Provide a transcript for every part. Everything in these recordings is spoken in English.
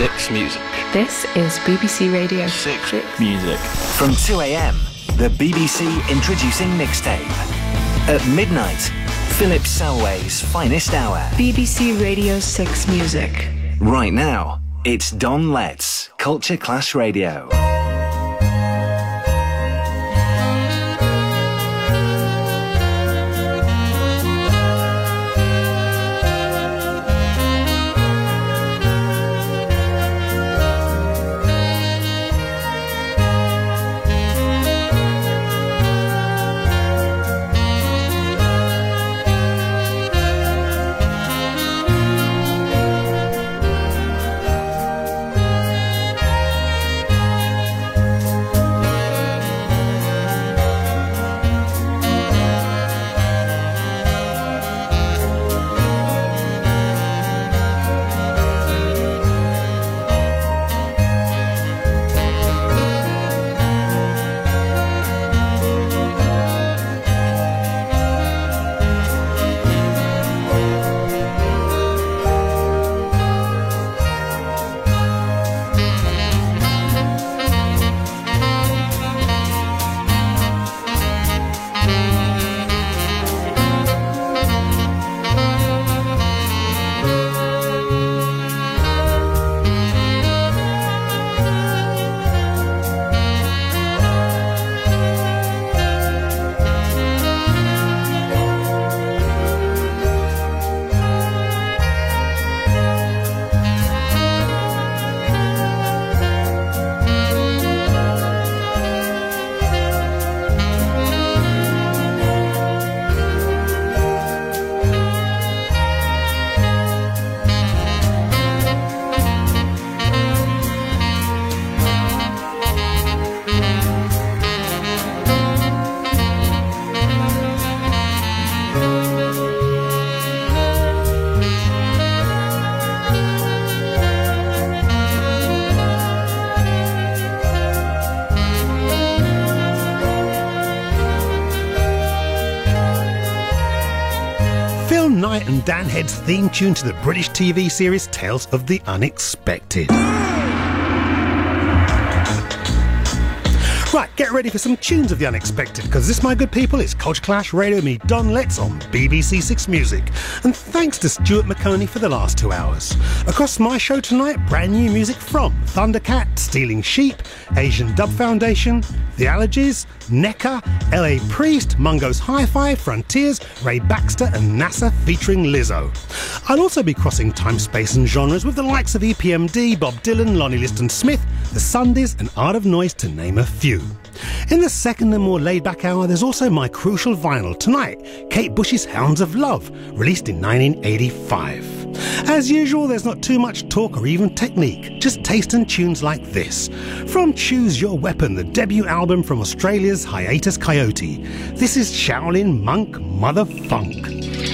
Six Music. This is BBC Radio Six Music. From 2 a.m, the BBC Introducing Mixtape. At midnight, Philip Selway's Finest Hour. BBC Radio 6 Music. Right now, it's Don Letts, Culture Clash Radio. Knight and Dan Head's theme tune to the British TV series Tales of the Unexpected. Right, get ready for some tunes of the unexpected, because this, my good people, is Culture Clash Radio, me, Don Letts, on BBC Six Music. And thanks to Stuart McConey for the last 2 hours. Across my show tonight, brand new music from Thundercat, Stealing Sheep, Asian Dub Foundation, The Allergies, Necka, LA Priest, Mungo's Hi-Fi, Frontiers, Ray Baxter and NASA featuring Lizzo. I'll also be crossing time, space and genres with the likes of EPMD, Bob Dylan, Lonnie Liston Smith, The Sundays and Art of Noise, to name a few. In the second and more laid-back hour, there's also my crucial vinyl tonight, Kate Bush's Hounds of Love, released in 1985. As usual, there's not too much talk or even technique, just taste and tunes like this. From Choose Your Weapon, the debut album from Australia's Hiatus Coyote, this is Shaolin Monk Mother Funk.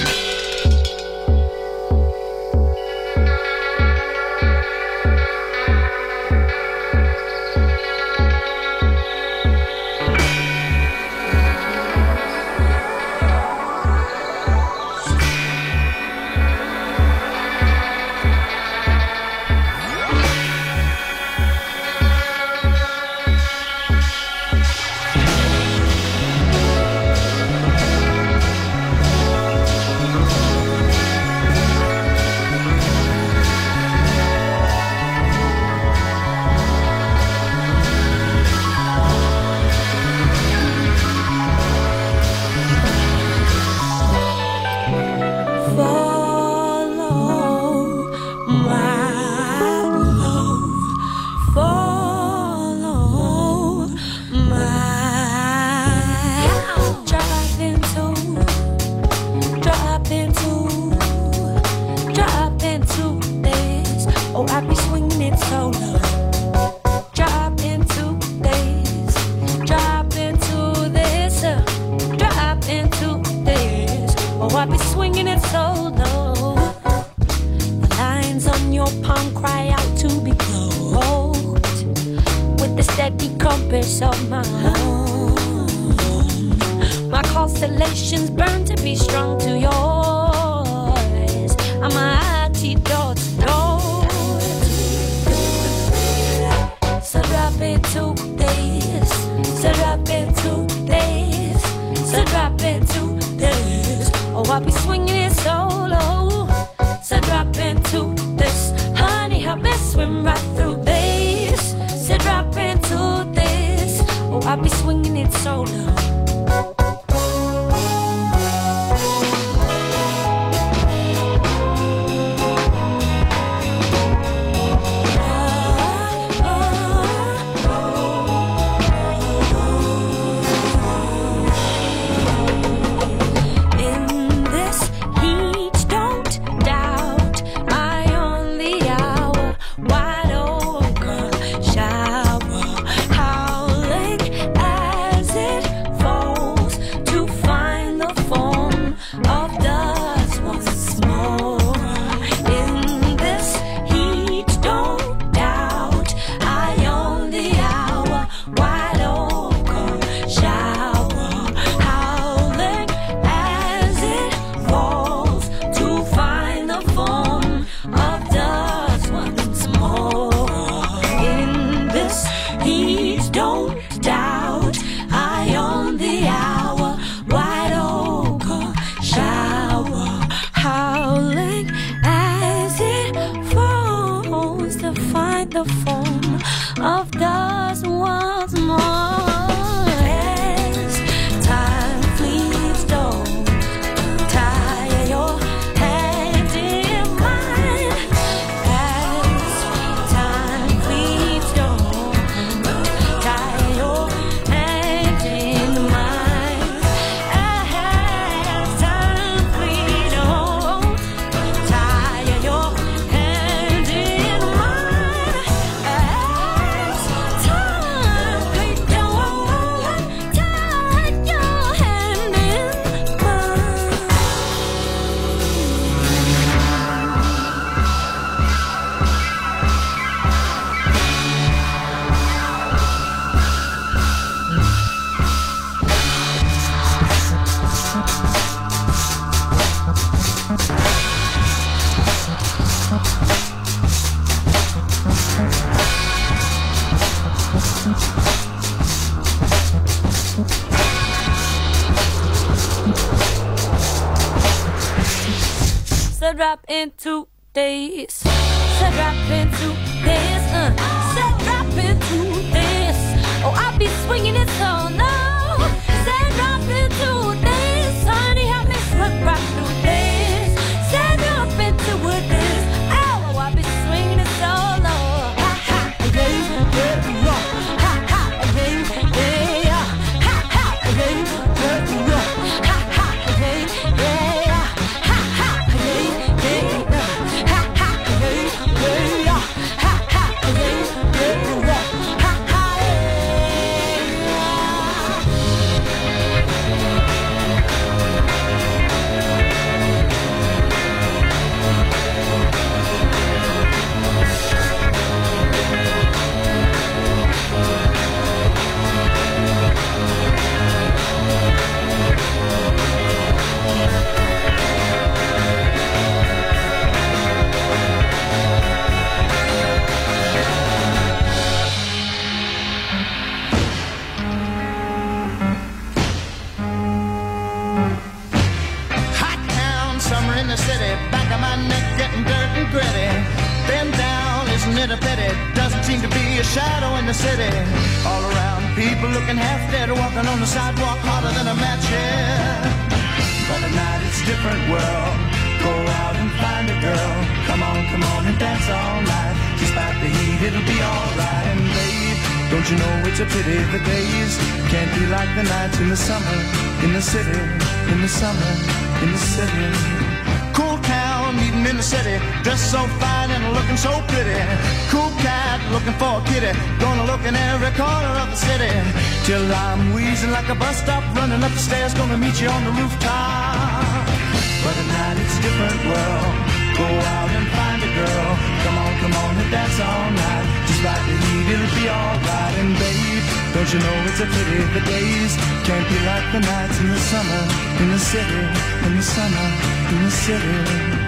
Constellations burn to be strong to yours. I'm a antidote. So drop into this. Oh, I'll be swinging it solo. So drop into this. Honey, help me swim right through this. So drop into this. Oh, I'll be swinging it solo. So drop into this. So drop into this. So drop into this. Oh, I'll be swinging it so low. So drop into this. Honey, help me slip right through this. So drop into this. Oh, I'll be swinging it so low. Ha ha, yeah, yeah, ha ha, yeah, yeah, ha ha, yeah, yeah, ha ha, yeah, yeah. Shadow in the city, all around people looking half dead, walking on the sidewalk harder than a match, yeah. But at night it's a different world. Go out and find a girl. Come on and dance all night. Despite the heat, it'll be alright. And babe, don't you know it's a pity the days can't be like the nights in the summer, in the city, in the summer, in the city. Cool town, meeting in the city, dressed so fine and looking so pretty. Cool cat, looking for a kitty, gonna look in every corner of the city, till I'm wheezing like a bus stop, running up the stairs, gonna meet you on the rooftop. But at night it's a different world. Go out and find a girl. Come on and dance all night. Despite the heat, it'll be alright. And babe, don't you know it's a pity the days can't be like the nights in the summer, in the city, in the summer, in the city.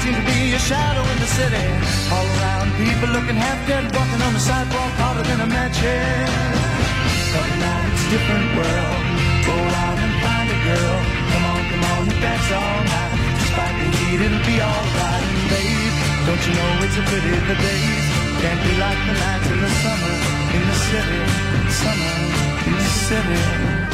seem to be a shadow in the city. All around, people looking half dead, walking on the sidewalk harder than a match head. But now it's a different world. Go out and find a girl. Come on, and dance all night. Despite the heat, it'll be alright. And babe, don't you know it's a pity the days can't be like the nights in the summer in the city. Summer in the city.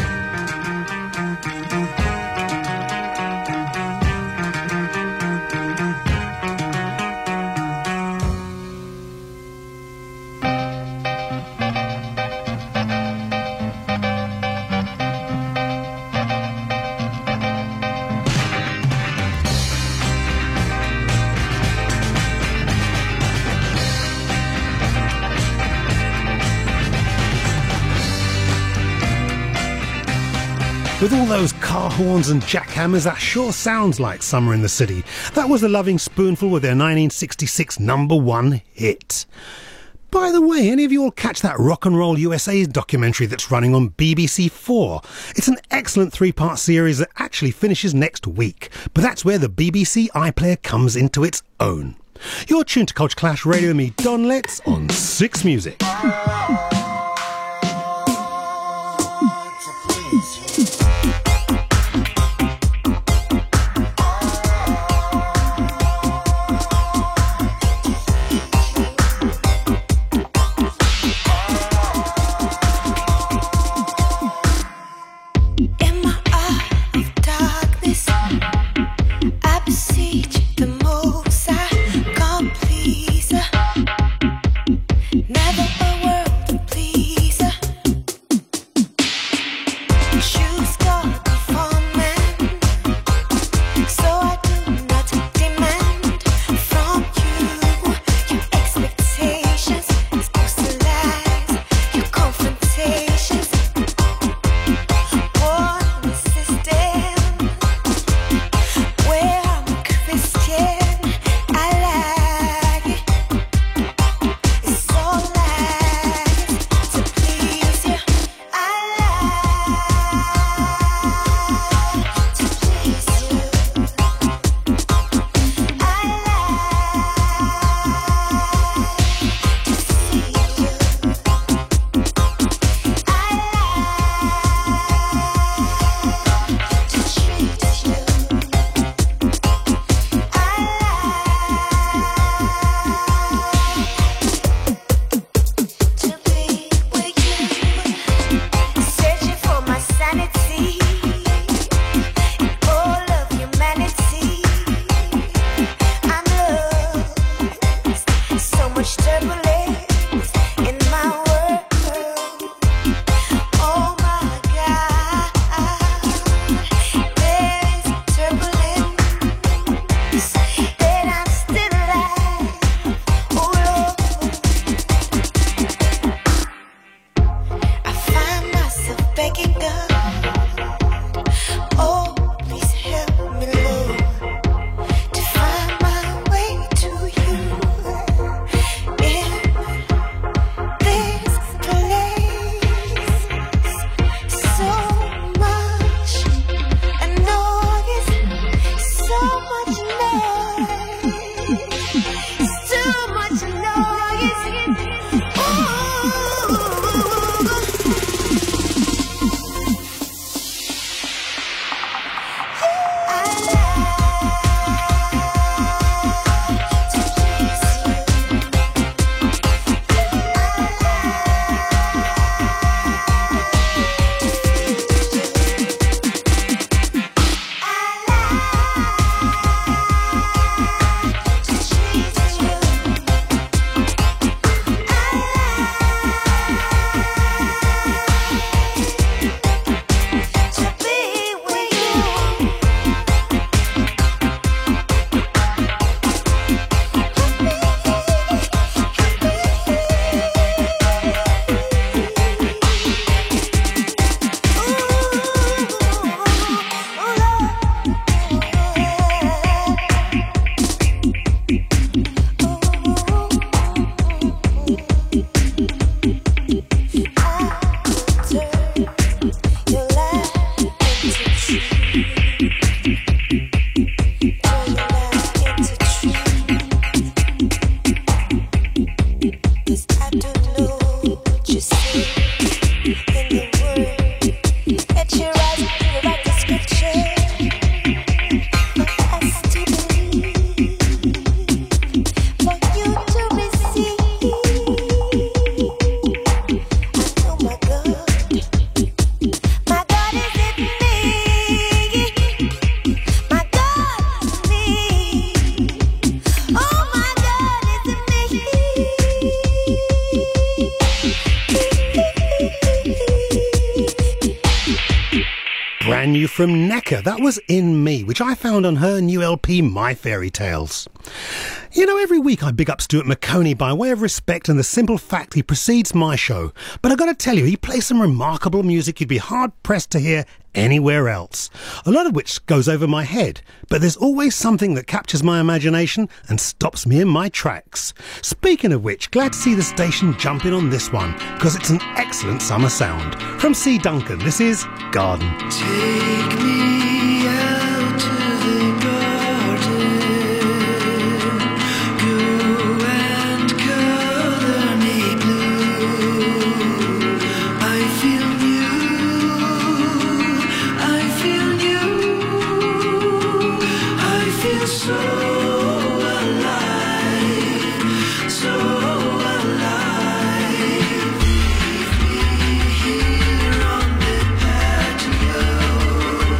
With all those car horns and jackhammers, that sure sounds like Summer in the City. That was the Loving Spoonful with their 1966 #1 hit. By the way, any of you all catch that Rock and Roll USA documentary that's running on BBC4? It's an excellent 3-part series that actually finishes next week, but that's where the BBC iPlayer comes into its own. You're tuned to Culture Clash Radio with me, Don Letts, on 6 Music. Never a world brand new from Necker. That was In Me, which I found on her new LP, My Fairy Tales. You know, every week I big up Stuart Maconie by way of respect and the simple fact he precedes my show. But I gotta tell you, he plays some remarkable music you'd be hard-pressed to hear anywhere else. A lot of which goes over my head, but there's always something that captures my imagination and stops me in my tracks. Speaking of which, glad to see the station jump in on this one, because it's an excellent summer sound. From C. Duncan, this is Garden. Take me out to the garden, go and color me blue. I feel new, I feel new, I feel so alive, so alive. Leave me here on the patio.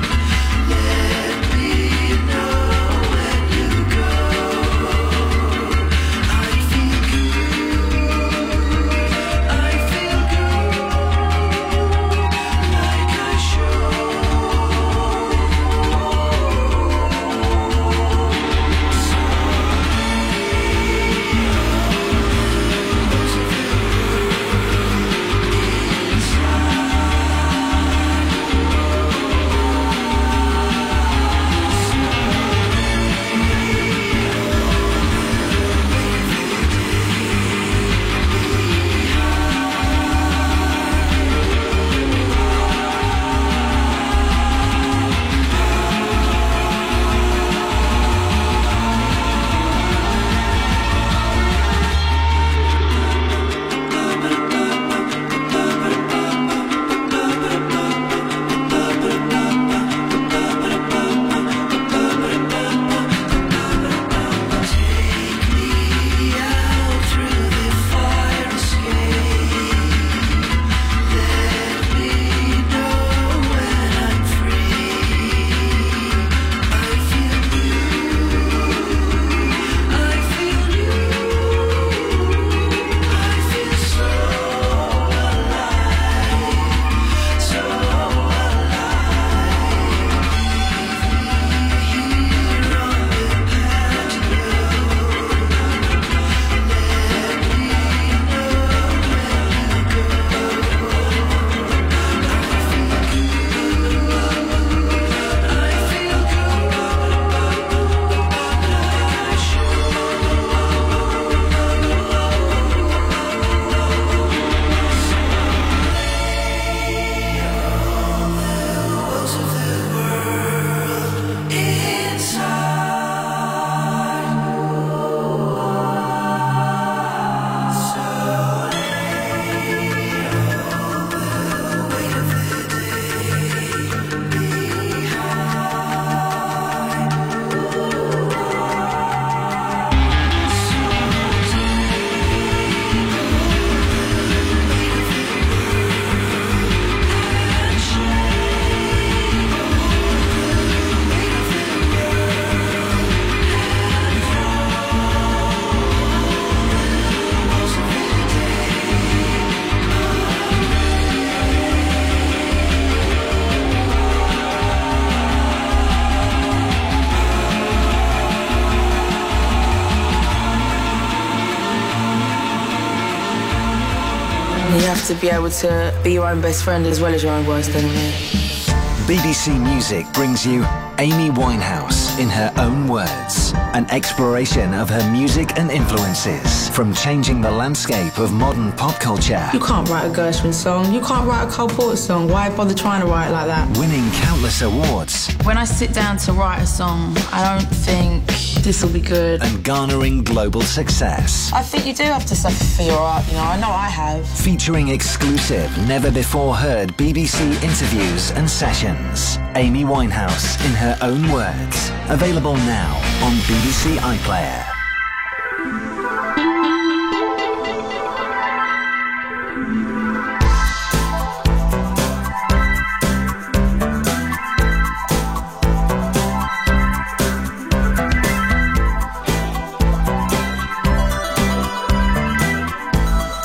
You have to be able to be your own best friend as well as your own worst enemy. BBC Music brings you Amy Winehouse in her own words. An exploration of her music and influences from changing the landscape of modern pop culture. You can't write a Gershwin song. You can't write a Cole Porter song. Why bother trying to write it like that? Winning countless awards. When I sit down to write a song, I don't think this will be good. And garnering global success. I think you do have to suffer for your art, you know. I know I have. Featuring exclusive, never-before-heard BBC interviews and sessions. Amy Winehouse in her own words. Available now on BBC iPlayer.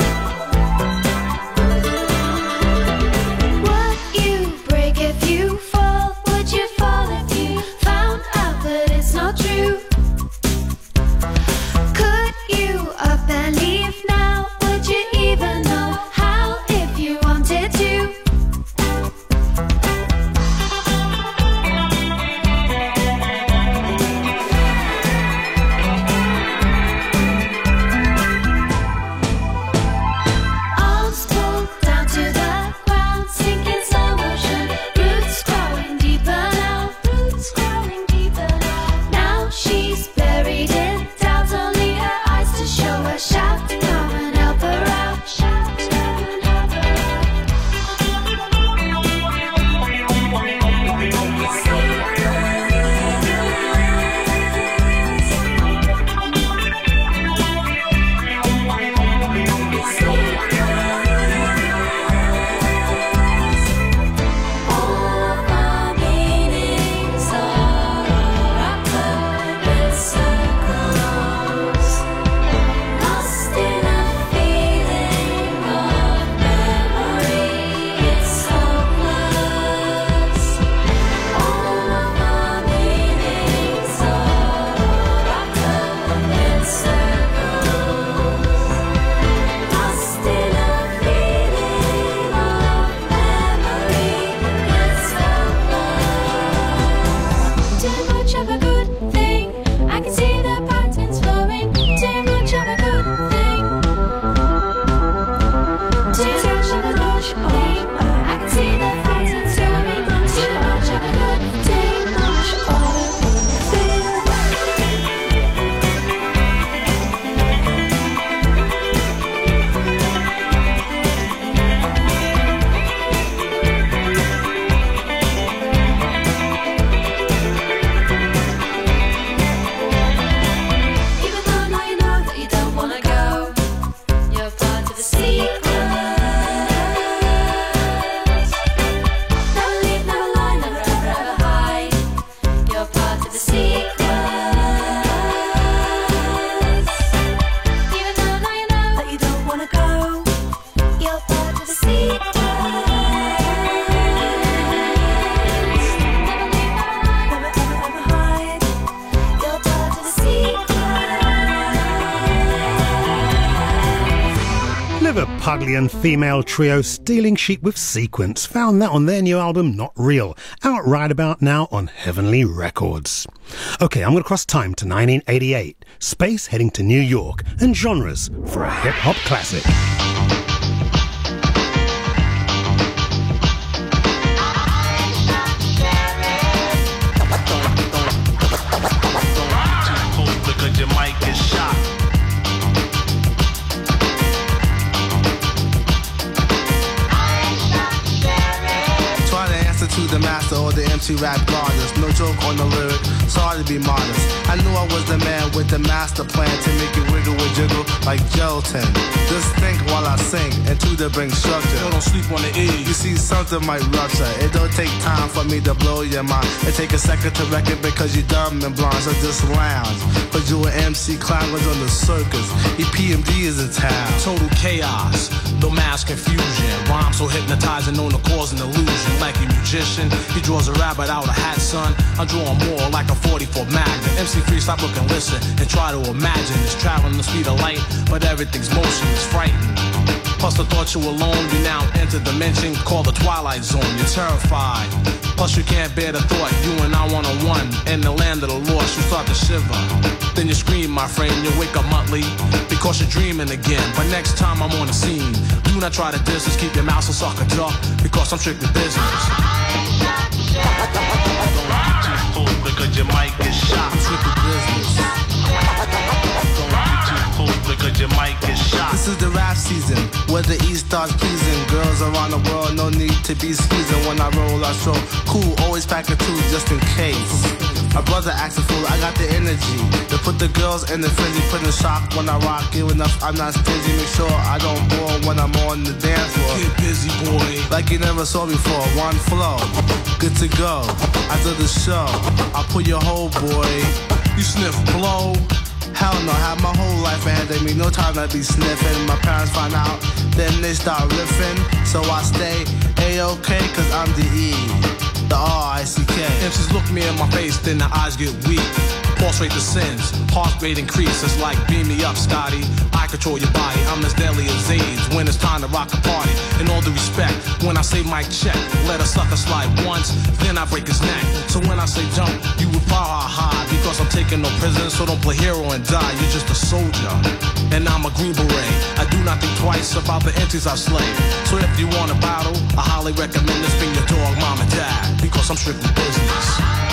What you break if you Clever Puglian female trio Stealing Sheep with Sequence. Found that on their new album Not Real, out right about now on Heavenly Records. Okay, I'm going to cross time to 1988. Space heading to New York, and genres for a hip-hop classic. Because your mic is shot. Try to answer to the master or the MC rap goddess. No joke on the lyric, sorry to be modest. I knew I was the man with the master plan to make it wiggle and jiggle like gelatin. Just think while I sing and to the bring structure. Don't sleep on the E. You see something might rupture. It don't take time for me to blow your mind. It take a second to wreck it because you dumb and blind. So just lounge. Cause you an MC clown was on the circus. EPMD is in town. Total chaos, no mass confusion. Rhyme so hypnotizing, known to cause an illusion. Like a magician, he draws a rabbit out of a hat, son. I'm drawing more like a 44 Magnum. MC free, stop, look and listen, and try to imagine. It's traveling the speed of light, but everything's motion is frightening. Plus the thought you alone, you now enter dimension called the Twilight Zone. You're terrified. Plus you can't bear the thought, you and I one-on-one. In the land of the lost, you start to shiver. Then you scream, my friend, you wake up monthly because you're dreaming again. But next time I'm on the scene, do not try to distance, keep your mouth so sucker duck, because I'm strictly business. Don't get too full because your mic is shot. I'm strictly business. Don't get too full because your mic is shot. This is the rap season, where the East starts pleasing. Girls around the world, no need to be squeezing. When I roll, I show cool, always pack a two just in case. My brother acts a fool, I got the energy to put the girls in the frenzy, put in shock when I rock. Giving up, I'm not stingy, make sure I don't bore when I'm on the dance floor. Get busy, boy, like you never saw before. One flow, good to go. After the show, I'll put your whole boy. You sniff blow? Hell no, have my whole life ahead of me, no time to be sniffing. My parents find out, then they start riffing. So I stay A-OK, cause I'm the E, the R-I-C-K. MCs look me in my face, then the eyes get weak. Pulse rate descends, heart rate increases. Like beam me up, Scotty, I control your body. I'm as deadly as AIDS when it's time to rock a party. In all due respect, when I say mic check, let a sucker slide once, then I break his neck. So when I say jump, you would power high, because I'm taking no prisoners, so don't play hero and die. You're just a soldier, and I'm a Green Beret. I do not think twice about the empties I slay. So if you want a battle, I highly recommend this. Bring your dog, mom and dad, because I'm strictly business.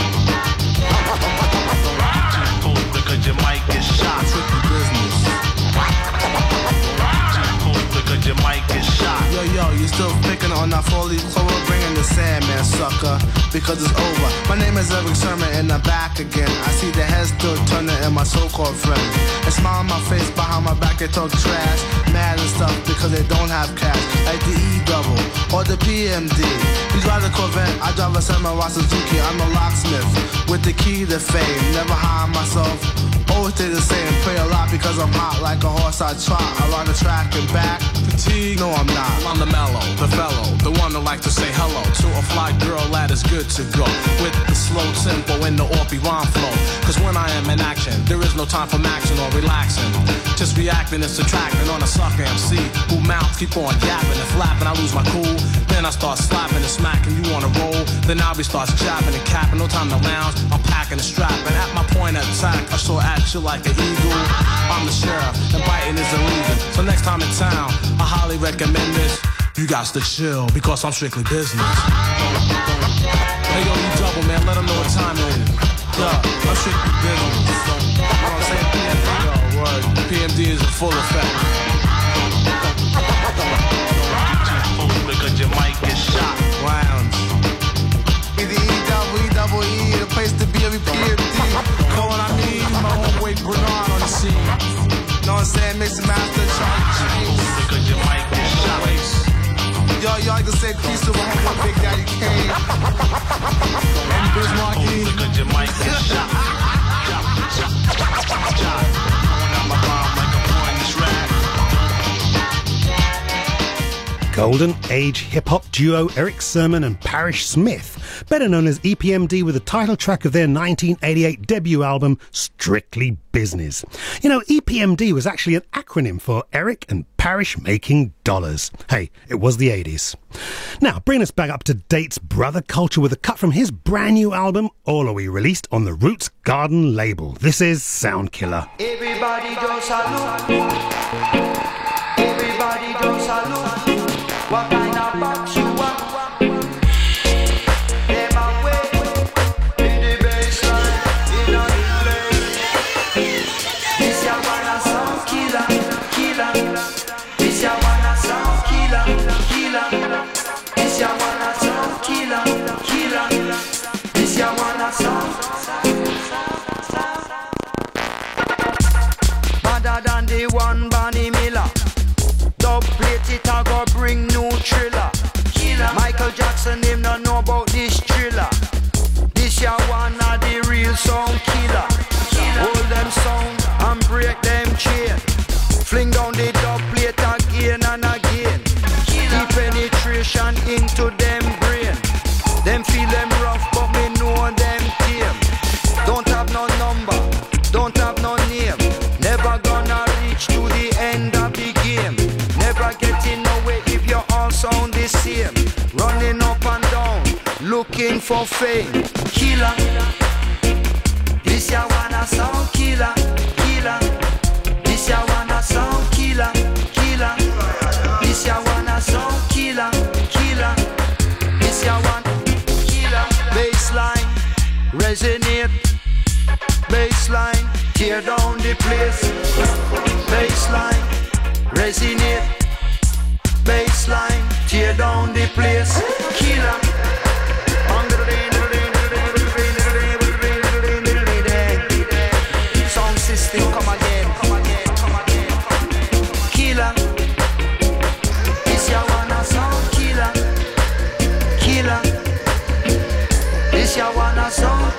Because your mic is shot. Strictly business. Because your mic is shot. Yo, you still picking on that 4-leaf clover, bringing the Sandman, sucker, because it's over. My name is Eric Sherman, and I'm back again. I see the heads still turning in my so-called friends. They smile on my face, behind my back they talk trash, mad and stuff, because they don't have cash. Like the E-double, or the PMD. You drive the Corvette, I drive a Samurai Suzuki. I'm a locksmith, with the key to fame. Never hide myself, always stay the same. Pray a lot because I'm hot like a horse I trot. Around the track and back. Fatigue? No, I'm not. I'm the mellow, the fellow, the one that like to say hello to a fly girl that is good to go. With the slow tempo and the Orpy rhyme flow. Cause when I am in action, there is no time for maxing or relaxing. Just reacting and subtracting on a sucker MC who mouths keep on yapping and flapping. I lose my cool, then I start slapping and smacking you on a roll. Then I'll be starts jabbing and capping. No time to lounge, I'm packing and strapping. At my point of attack, I soar at you like an eagle. I'm the sheriff, and biting is illegal. So next time in town, I highly recommend this. You got to chill, because I'm strictly business. Hey yo, you double, man, let them know what time it is. Yeah, I'm strictly business. You know what I'm saying? PMD, yo, word. PMD is in full effect. Because your mic is shot. Lounge. E-double-E, the place to be, every PMD. Know what I mean? My homeboy Bernard on the scene. Know what I'm saying? Mix and master, Charlie James. Because your mic is shot. Y'all can say peace to my homeboy Big Daddy Kane. And Biz Markie. Because your mic is shot. Going out my bomb like a boy in this rap. Golden Age hip-hop duo Eric Sermon and Parrish Smith, better known as EPMD, with the title track of their 1988 debut album, Strictly Business. You know, EPMD was actually an acronym for Eric and Parrish Making Dollars. Hey, it was the 80s. Now, bring us back up to date's Brother Culture with a cut from his brand new album, All Are We, released on the Roots Garden label. This is Soundkiller. Everybody does salute. Everybody does salute. What kind of box you want? Them away in the baseline, in the place. This ya wanna sound killer, killer. This ya wanna sound killer, killer. This ya wanna sound killer, killer. This ya wanna sound. Better than the one Bonnie Miller. Dub plate it a go bring new thriller. Killer. Michael Jackson him no know about this thriller. This ya one of the real sound killer. Hold them sound and break them chain. Fling down the dub plate again and again. Deep penetration into them brain. Them feel them rough but me know them tame. Don't have no number, don't have no name. Never gonna reach to the end of the game. Never getting nowhere if you all sound the same. Running up and down, looking for fame. Killer. This ya wanna sound killer, killer. This ya wanna sound killer, killer. This ya wanna sound killer, killer. This ya want killer. Baseline, resonate. Baseline, tear down the place. Baseline, resonate. Baseline, tear down the place. Killer. Sound system, come again, come again, come again. Killer. This ya wanna sound killer, killer. This ya wanna sound.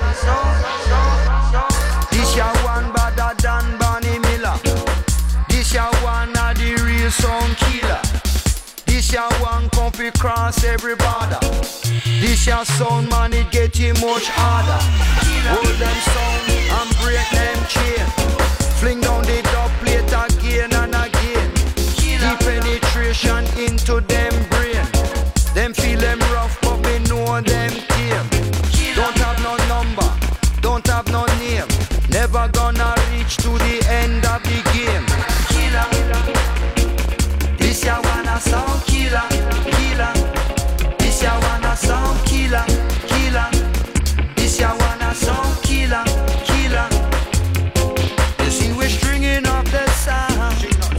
This ya one better than Bonnie Miller. This ya one of the real sound killer. This ya one come fi cross every border. This ya sound man, it get you much harder. Hold them sound and break them chain. Fling down the dub plate again and again. Deep penetration into them brain. Them feel them rough but me know them tame. Don't have no number, don't have no name. Never gonna reach to the end of the game. Killer. This ya wanna sound killer, killer. This ya wanna sound killer, killer. This ya wanna sound killer, killer. You see we're stringing up the sound.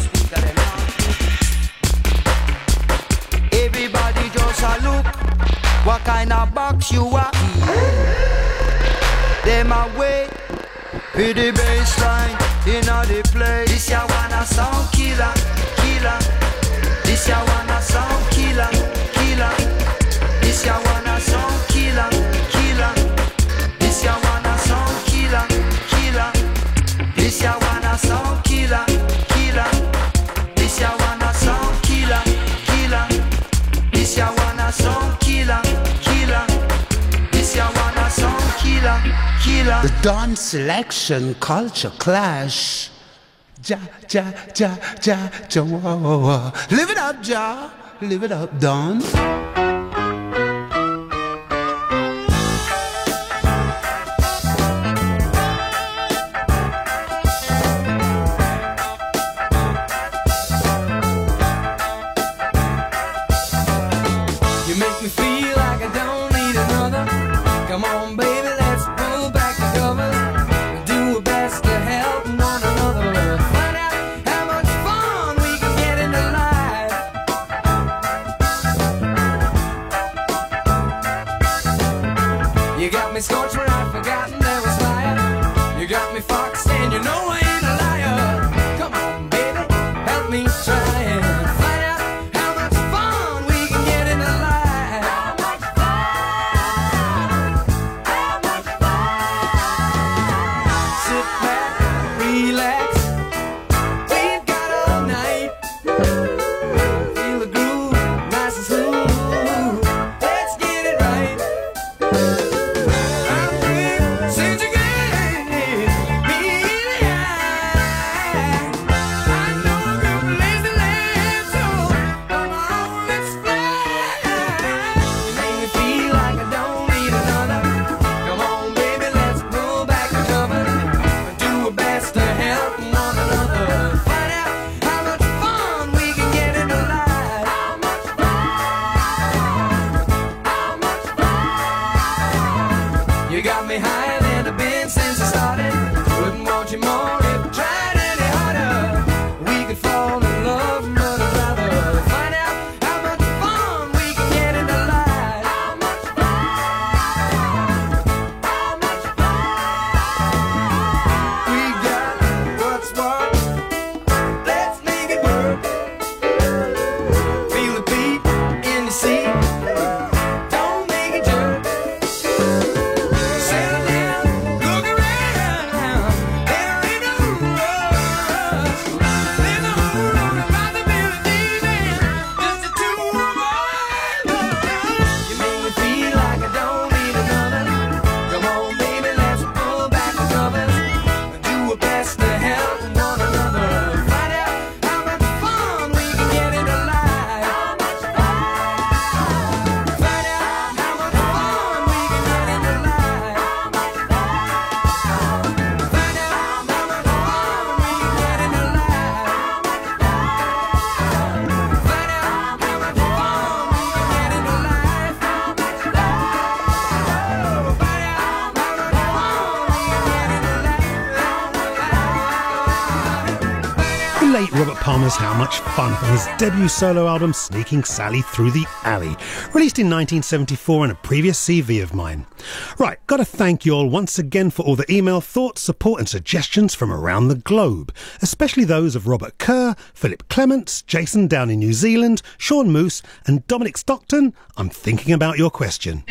Everybody just a look. What kind of box you are? Them away with the baseline in the place. This ya wanna sound killer, killer. This ya wanna sound killer, killer. This ya wanna sound killer, killer. This ya wanna sound killer, killer. This ya wanna sound killer, killer. This ya wanna sound killer, killer. This ya wanna sound killer, killer. This ya wanna sound killer, killer. The Dawn Selection Culture Clash. Ja, ja, ja, ja, ja, wah, wah, wah. Live it up, Ja. Live it up, Dawn. You make me feel like I don't need another. Come on, baby, let's pull back the covers. Do our best to help one another. Find out how much fun we can get in the life. late Robert Palmer's How Much Fun from his debut solo album Sneaking Sally Through the Alley, released in 1974 and a previous CV of mine. Right, gotta thank you all once again for all the email, thoughts, support and suggestions from around the globe, especially those of Robert Kerr, Philip Clements, Jason down in New Zealand, Sean Moose and Dominic Stockton. I'm thinking about your question.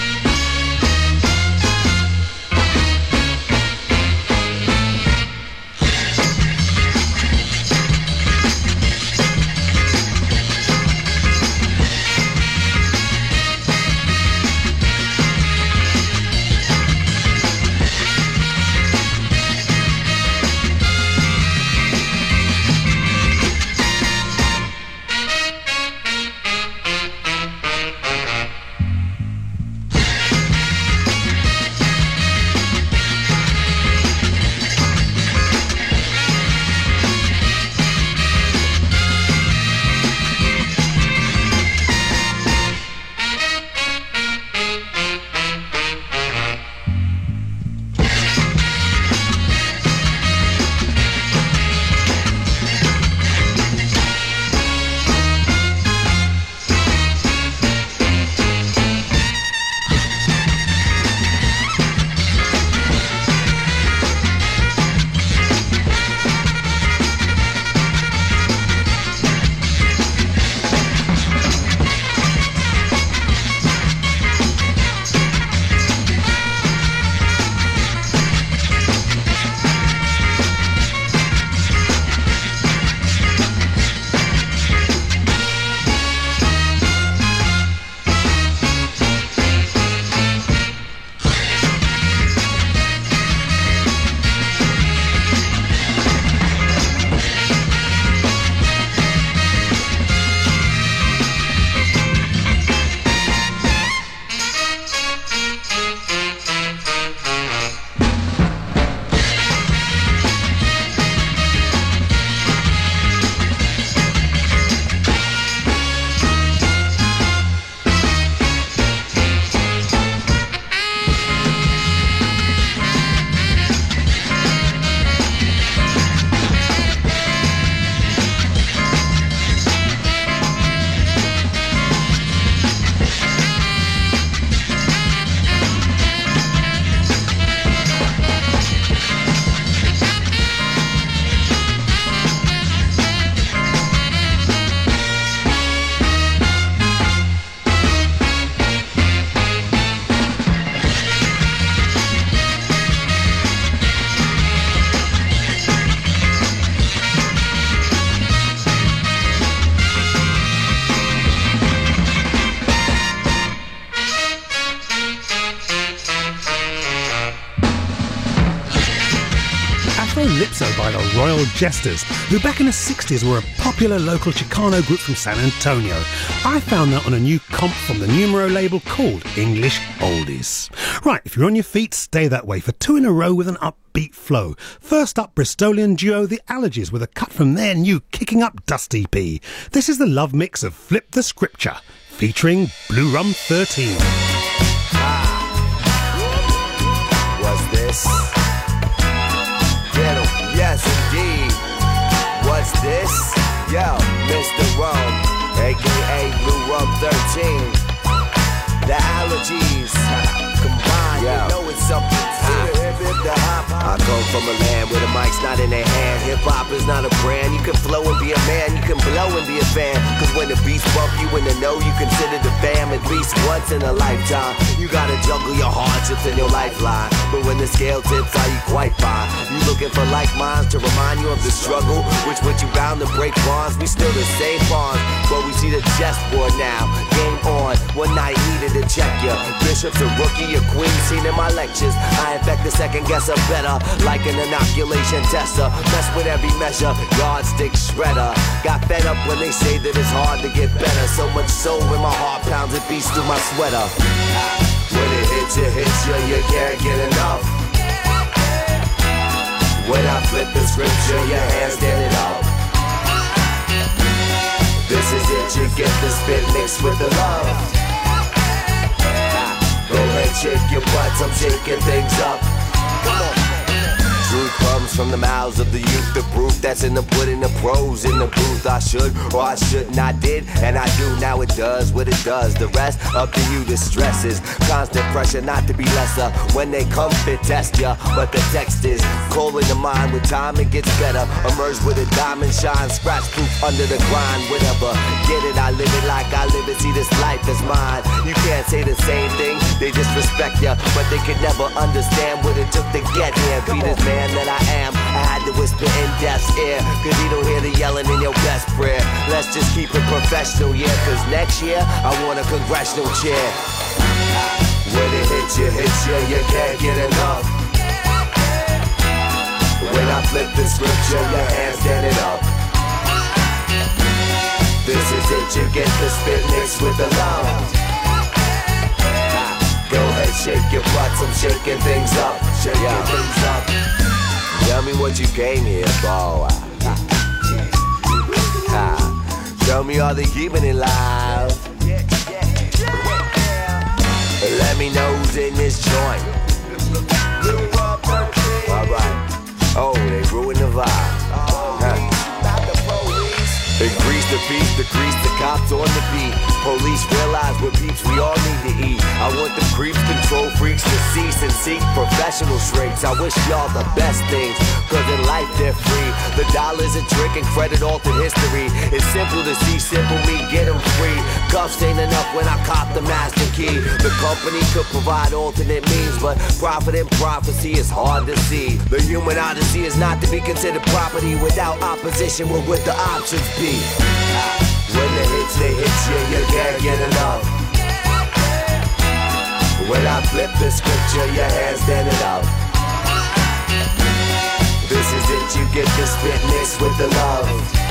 Calypso by the Royal Jesters, who back in the 60s were a popular local Chicano group from San Antonio. I found that on a new comp from the Numero label called English Oldies. Right, if you're on your feet, stay that way for two in a row with an upbeat flow. First up, Bristolian duo The Allergies with a cut from their new Kicking Up Dust EP. This is the love mix of Flip the Scripture, featuring Blue Rum 13. What's this? Get 'em, yes indeed. What's this? Yo, Mr. Rum, aka Blue Rum 13. The Allergies combined, you know it's something hot. I come from a land where the mic's not in their hand. Hip-hop is not a brand. You can flow and be a man, you can blow and be a fan. Cause when the beats bump you in the know, you consider the fam at least once in a lifetime. You gotta juggle your hardships and your lifeline. But when the scale tips, are you quite fine? You looking for like minds to remind you of the struggle, which with you bound to break bonds. We still the same bonds, but we see the chessboard now. Game on, one night needed to check ya. Bishop's a rookie, a queen seen in my lectures. I infect the second guesser better, like an inoculation tester. Mess with every measure, yardstick shredder. Got fed up when they say that it's hard to get better. So much so when my heart pounds, it beats through my sweater. When it hits you, you can't get enough. When I flip the scripture, your hands standing up. This is it, you get the spit mixed with the love. Go ahead, shake your butts, I'm shaking things up. Come on. truth comes from the mouths of the youth. The proof that's in the pudding, the pros in the booth. I should or I shouldn't, I did, and I do. Now it does what it does. The rest up to you. The stress is constant pressure not to be lesser. When they come fit test ya, but the text is cold in the mind. With time it gets better. Emerge with a diamond shine, scratch proof under the grind. Whatever, get it, I live it like I live it. See, this life is mine. You can't say the same thing. They just respect ya, but they could never understand what it took to get here. Be this man that I am. I had to whisper in death's ear, cause he don't hear the yelling in your best prayer. Let's just keep it professional, yeah, cause next year I want a congressional chair. When it hits you, you can't get enough. When I flip the scripture, your hands standing up. This is it, you get the spit mixed with the love. Go ahead, shake your butts, I'm shaking things up. Shaking things up. Tell me what you came here for. Tell me are they keeping it live? Let me know who's in this joint. Alright. Oh, they ruined the vibe. Increase the beat, decrease the cops on the beat. Police realize we're peeps, we all need to eat. I want the creeps, control freaks to cease and seek professional shrinks. I wish y'all the best things, cause in life they're free. The dollar's a trick and credit altered history. It's simple to see, simple me, get them free. Cuffs ain't enough when I cop the master key. The company could provide alternate means, but profit and prophecy is hard to see. The human odyssey is not to be considered property. Without opposition, what would the options be? When the hits, they hit you, you can't get enough. When I flip the scripture, your hands standing up. This is it, you get the spit mixed with the love.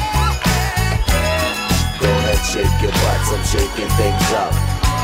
Go ahead, shake your butts, I'm shaking things up.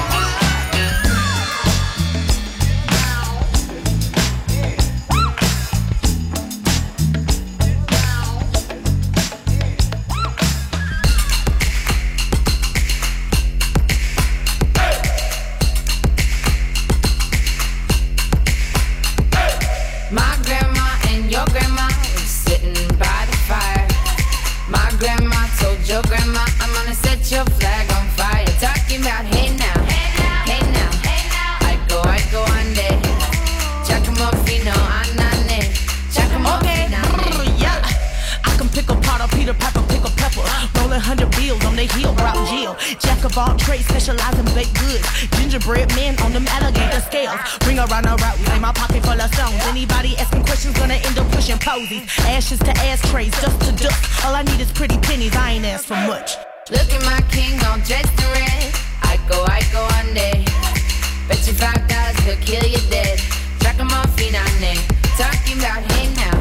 Your grandma, I'm gonna set your flag on fire. Talking about hey now, hey now, I go on day. Giacomo Fino, Anane, Giacomo Fino. Yeah, I can pick apart a Peter Piper, pick a pepper. Rolling 100 bills on the heel, rock Jill. Jack of all trades, specialize in baked goods. Gingerbread men on them alligator scales. Bring around a route, in my pocket full of stones. Anybody asking questions gonna end up pushing posies. Ashes to ashtrays, dust to dust. All I need is pretty pennies, I ain't asked for much. Look at my king all dressed in red. I go on day. Bet you $5 he'll kill you dead. Track him off, Finane. Talking about hey now,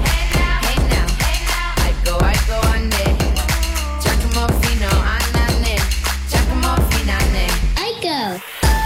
I go on day. Track him off, Fino, Anane. Track him off, Finane. I go.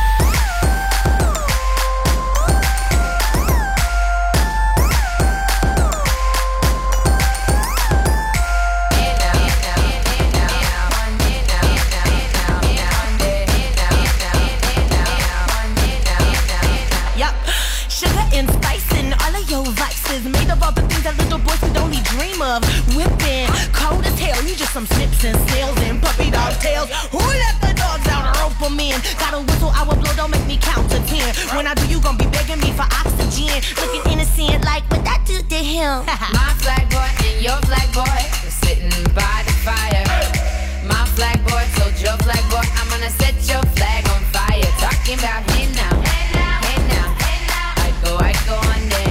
Made of all the things that little boys could only dream of. Whipping, cold as hell, you just some snips and snails and puppy dog tails. Who let the dogs out or rope them in? Got a whistle I will blow, don't make me count to 10. When I do, you gon' be begging me for oxygen. Looking innocent like what that do to him. My flag boy and your flag boy are sitting by the fire. My flag boy told your flag boy I'm gonna set your flag on fire. Talking about hey now, I go on there.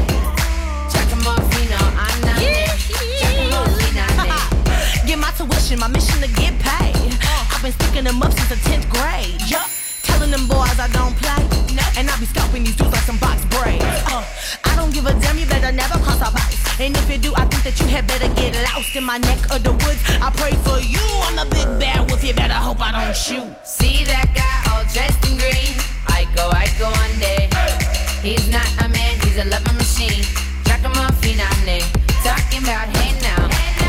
Get my tuition, my mission to get paid. I've been sticking them up since the 10th grade. Yup, telling them boys I don't play. And I be scalping these dudes like some box braids. I don't give a damn, you better never cross our bodies. And if you do, I think that you had better get lost in my neck of the woods. I pray for you, I'm a big bad wolf, you better hope I don't shoot. See that guy all dressed in green? I go on day. He's not a man, he's a loving machine. Track him off, Finane. Talking about hey now,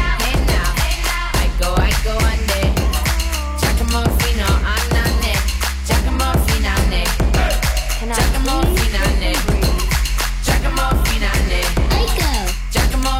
I go on day. Track him off, Fino, Anane. Track him off, Finane. Track him off, Finane. Track him off, Finane. I go. Track him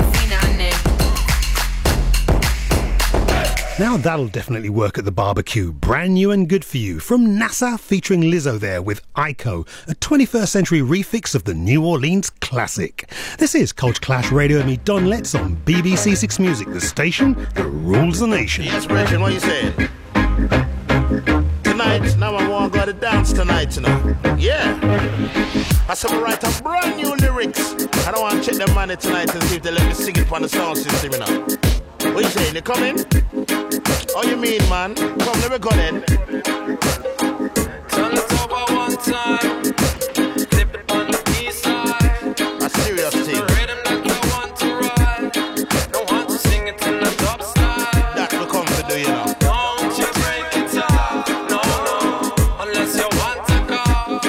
Now that'll definitely work at the barbecue. Brand new and good for you. From NASA featuring Lizzo there with Ico, a 21st century refix of the New Orleans classic. This is Culture Clash Radio and me, Don Letts, on BBC Six Music, the station that rules the nation. Yes, Bridget, what you saying? Tonight, now I want to go to dance tonight, you know. Yeah. I said, I write a brand new lyrics. I don't want to check the money tonight and see if they let me sing it on the sound system, you know. What you saying? You coming? Oh, you mean, man? Come, let me go then. Turn it over one time. Dip it on the east side. A serious thing. The rhythm that you want to ride. Don't want to sing it in the dub style. That will come to do, you know. Don't you break it off. No, no. Unless you want to go.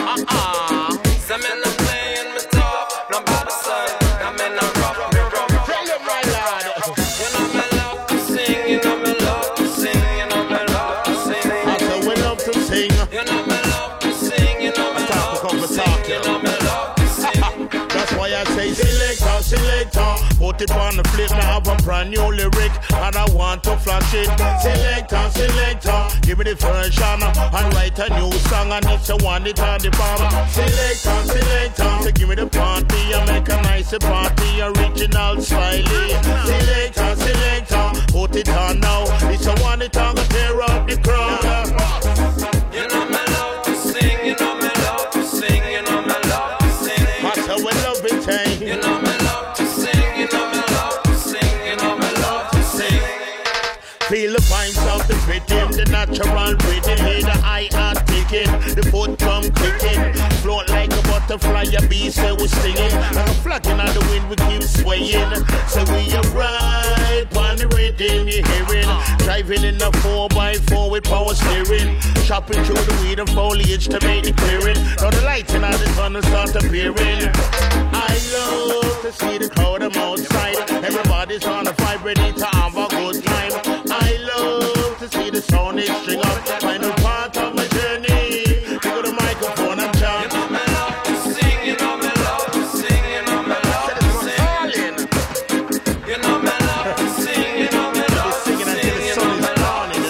Some men are playing me tough. No bad side. I'm in a rough. Tell them right, lad. You know me love to sing. You know me love to sing. You know me love to sing. I said, we love to sing. You know me love to sing. You know me love to sing. You know me love to sing. That's why I say selector, selector. Put it on the flip, now have a brand new lyric, and I want to flash it. Selector, selector, give me the version and write a new song, and if you want it on the bomb. Selector, selector, so give me the party and make a nice party, original style. Selector, selector, put it on now. If you want it on, go tear up the crowd. You know me love to sing. You know me love to sing. You know me love to sing. That's how we love it, eh? You know me love to sing. You know me love to sing. You know me love to sing. Feel the vibes of the rhythm, the natural rhythm. Hear the eye are ticking, the foot come kicking. Float like a butterfly, a bee say we're stinging. Like a flapping on the wind, we keep swaying. So we are right on the rhythm, you hearing. Driving in a 4x4 with power steering. Chopping through the weed and foliage to make the clearing. Now the lighting on the tunnel start appearing. I love to see the crowd I'm outside. Everybody's on a vibe, ready to have a good time. I love to see the sound is string up. Final part of my journey. Pick up the microphone and jump. You know me love to sing. You know me love to sing. You know me love to sing. You know me love to sing. You know me love to sing. You know me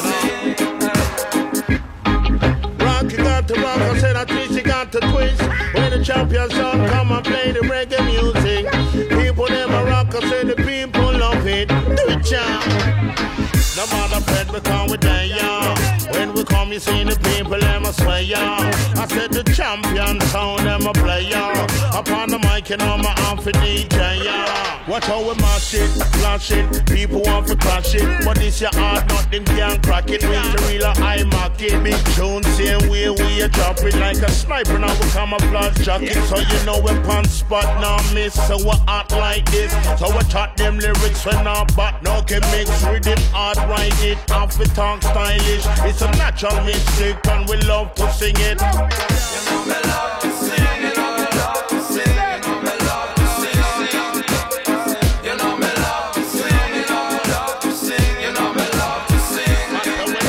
love to sing. Rock, you got to rock. I said I twist, you got to twist. When the champions on, come and play the reggae music. People never rock. I say the people love it. Do it, champ. No matter Fred, we come with them, yeah. When we come, you see the people, them a sway, yeah. I said the champion sound, them a play, yeah. Upon the mic, you know my arm for DJ, yeah. Watch how we mash it, flash it. People want to crash it, but this your hard, nothing can crack it. Reach the real, I mark it. Big tune, same way we a drop it like a sniper. Now we camouflage jacket, so you know we pan spot, now miss. So we act like this, so we talk them lyrics when not back, no can mix rhythm hard. Write it, off it talk stylish. It's a natural music and we love to sing it. You know me love to sing. You know me love to sing. You know me love to sing. You know me love to sing. You know me love to sing. You know me love to sing. You know me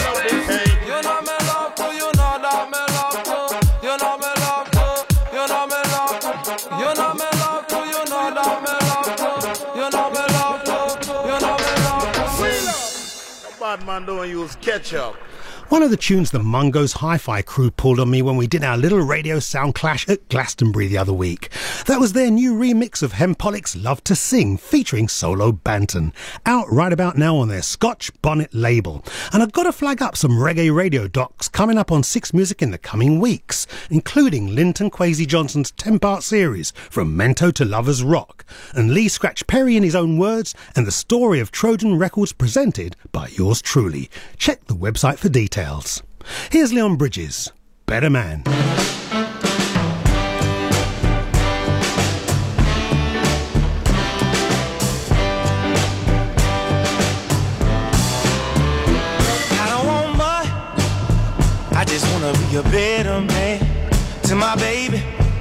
love to. You know that me love to. You know me love to. You know me love to. You know me love to. You know that me love to. You know me love to. You know me love to sing. Bad man don't use ketchup. One of the tunes the Mungo's Hi-Fi crew pulled on me when we did our little radio sound clash at Glastonbury the other week. That was their new remix of Hempollick's Love to Sing, featuring Solo Banton, out right about now on their Scotch Bonnet label. And I've got to flag up some reggae radio docs coming up on Six Music in the coming weeks, including Linton Kwesi Johnson's 10-part series, From Mento to Lovers Rock, and Lee Scratch Perry in his own words, and the story of Trojan Records presented by yours truly. Check the website for details. Here's Leon Bridges, Better Man. I don't want much, I just wanna be a better man to my baby.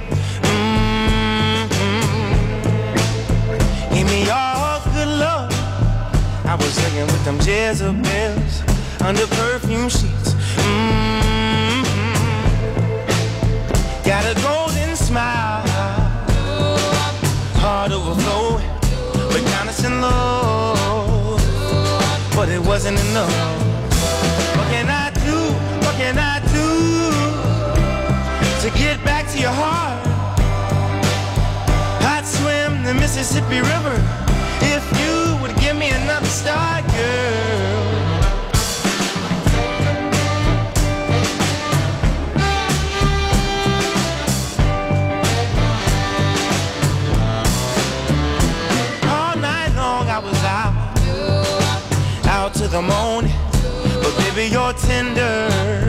Give me all good love. I was singing with them Jezebels under perfume sheets. Got a golden smile, heart overflowing, but honest and low. But it wasn't enough. get back to your heart. I'd swim the Mississippi River if you would give me another start, girl. All night long I was out to the morning, but baby you're tender.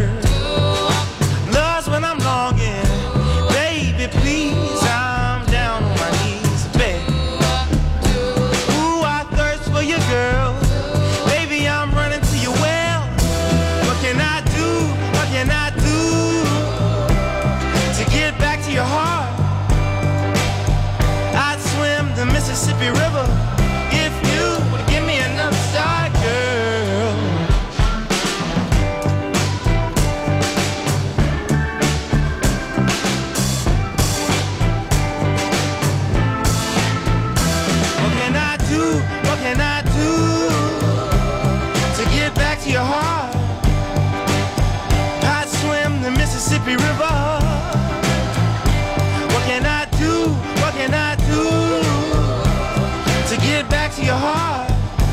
Love's when I'm longing, baby please, I'm down on my knees, baby. Ooh, I thirst for you, girl. Baby, I'm running to your well. What can I do? What can I do to get back to your heart? I'd swim the Mississippi River if you would give me another start, girl. What can I do? What can I do to get back to your heart? I'd swim the Mississippi River. What can I do? What can I do to get back to your heart?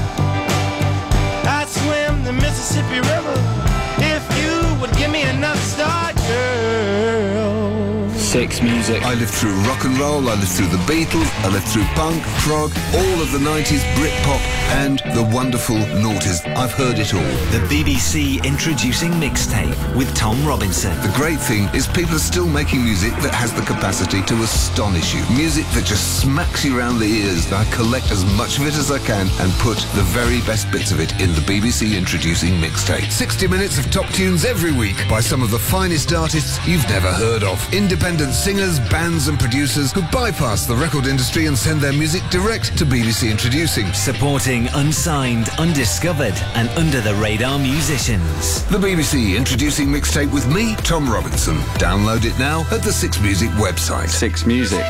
I'd swim the Mississippi River if you would give me another start, girl. Six Music. I lived through rock and roll, I lived through the Beatles, I lived through punk, prog, all of the 90s, Britpop, and the wonderful noughties. I've heard it all. The BBC Introducing Mixtape with Tom Robinson. The great thing is people are still making music that has the capacity to astonish you. Music that just smacks you around the ears. I collect as much of it as I can and put the very best bits of it in the BBC Introducing Mixtape. 60 minutes of top tunes every week by some of the finest artists you've never heard of. Independent singers, bands and producers who bypass the record industry and send their music direct to BBC Introducing. Supporting unsigned, undiscovered and under-the-radar musicians. The BBC Introducing Mixtape with me, Tom Robinson. Download it now at the Six Music website. Six Music.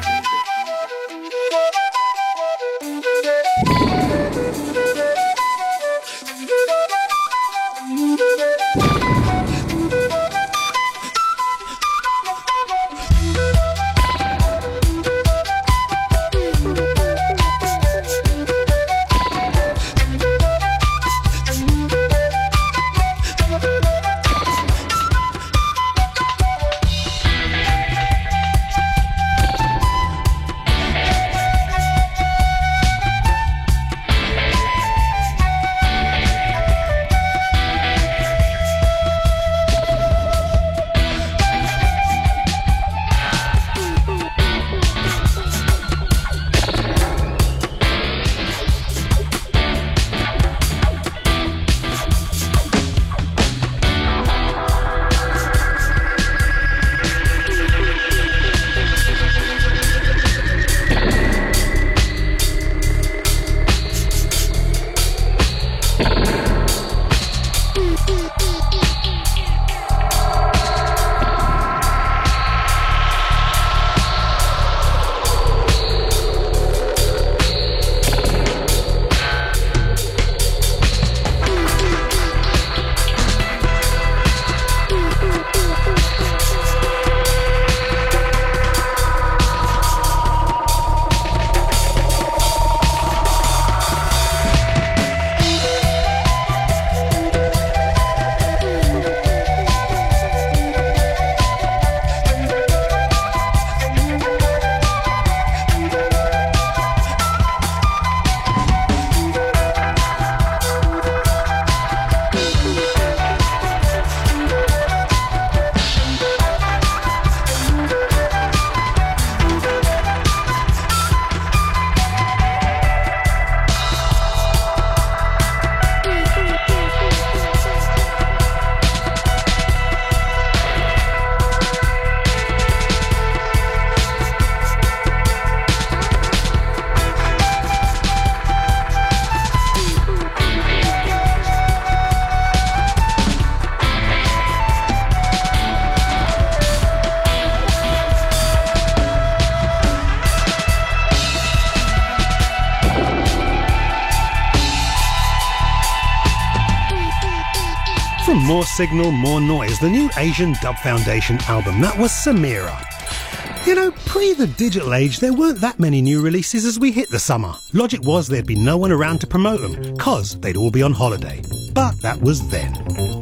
from More Signal, More Noise, the new Asian Dub Foundation album. That was Samira. You know, pre the digital age, there weren't that many new releases as we hit the summer. Logic was there'd be no one around to promote them, cause they'd all be on holiday. But that was then.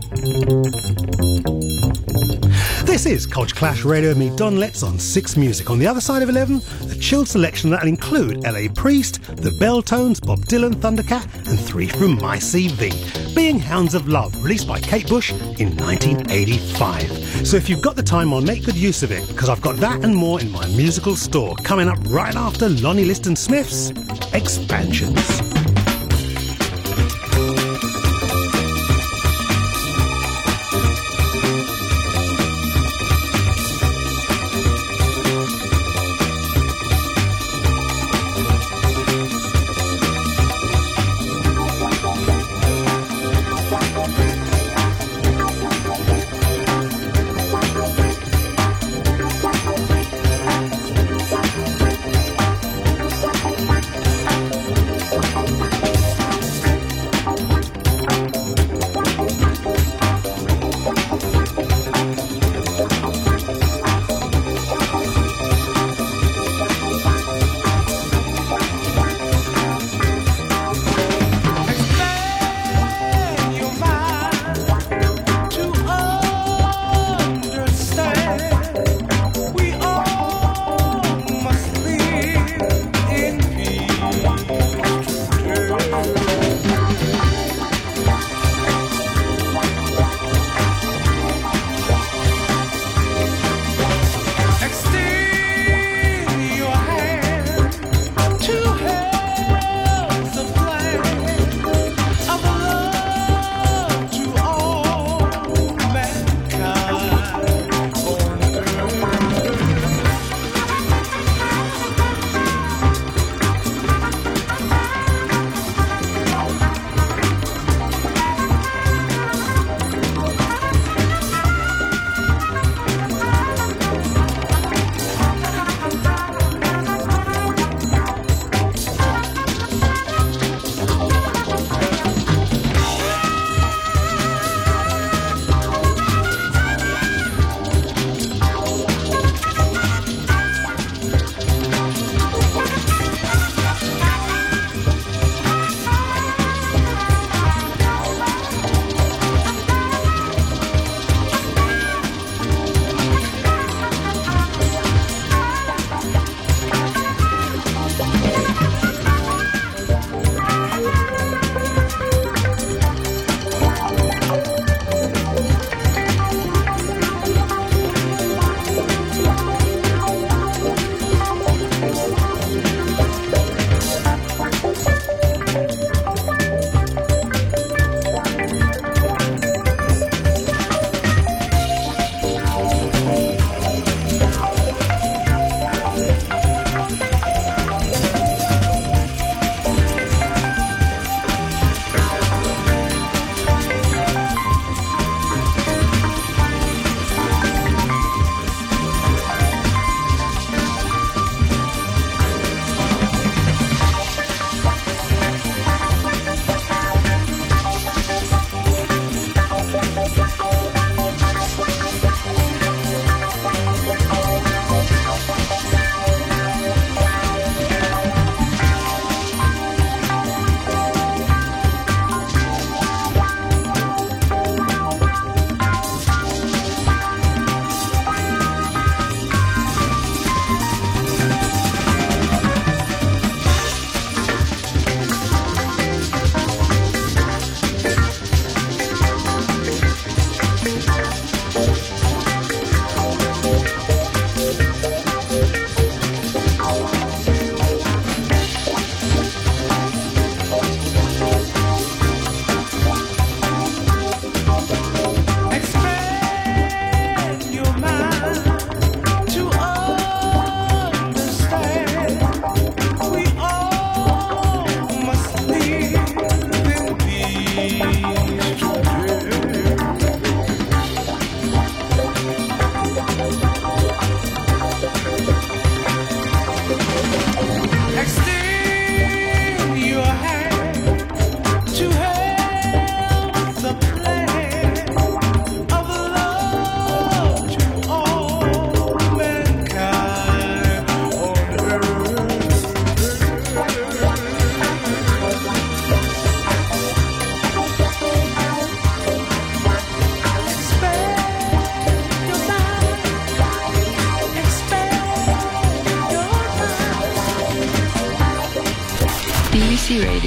This is Culture Clash Radio with me, Don Letts, on 6 Music. On the other side of 11, a chilled selection that'll include L.A. Priest, The Belltones, Bob Dylan, Thundercat, and 3 from My CV, being Hounds of Love, released by Kate Bush in 1985. So if you've got the time, I'll make good use of it, because I've got that and more in my musical store, coming up right after Lonnie Liston Smith's Expansions.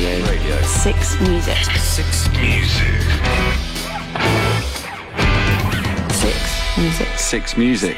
Radio. 6 Music. 6 Music. 6 Music. 6 Music.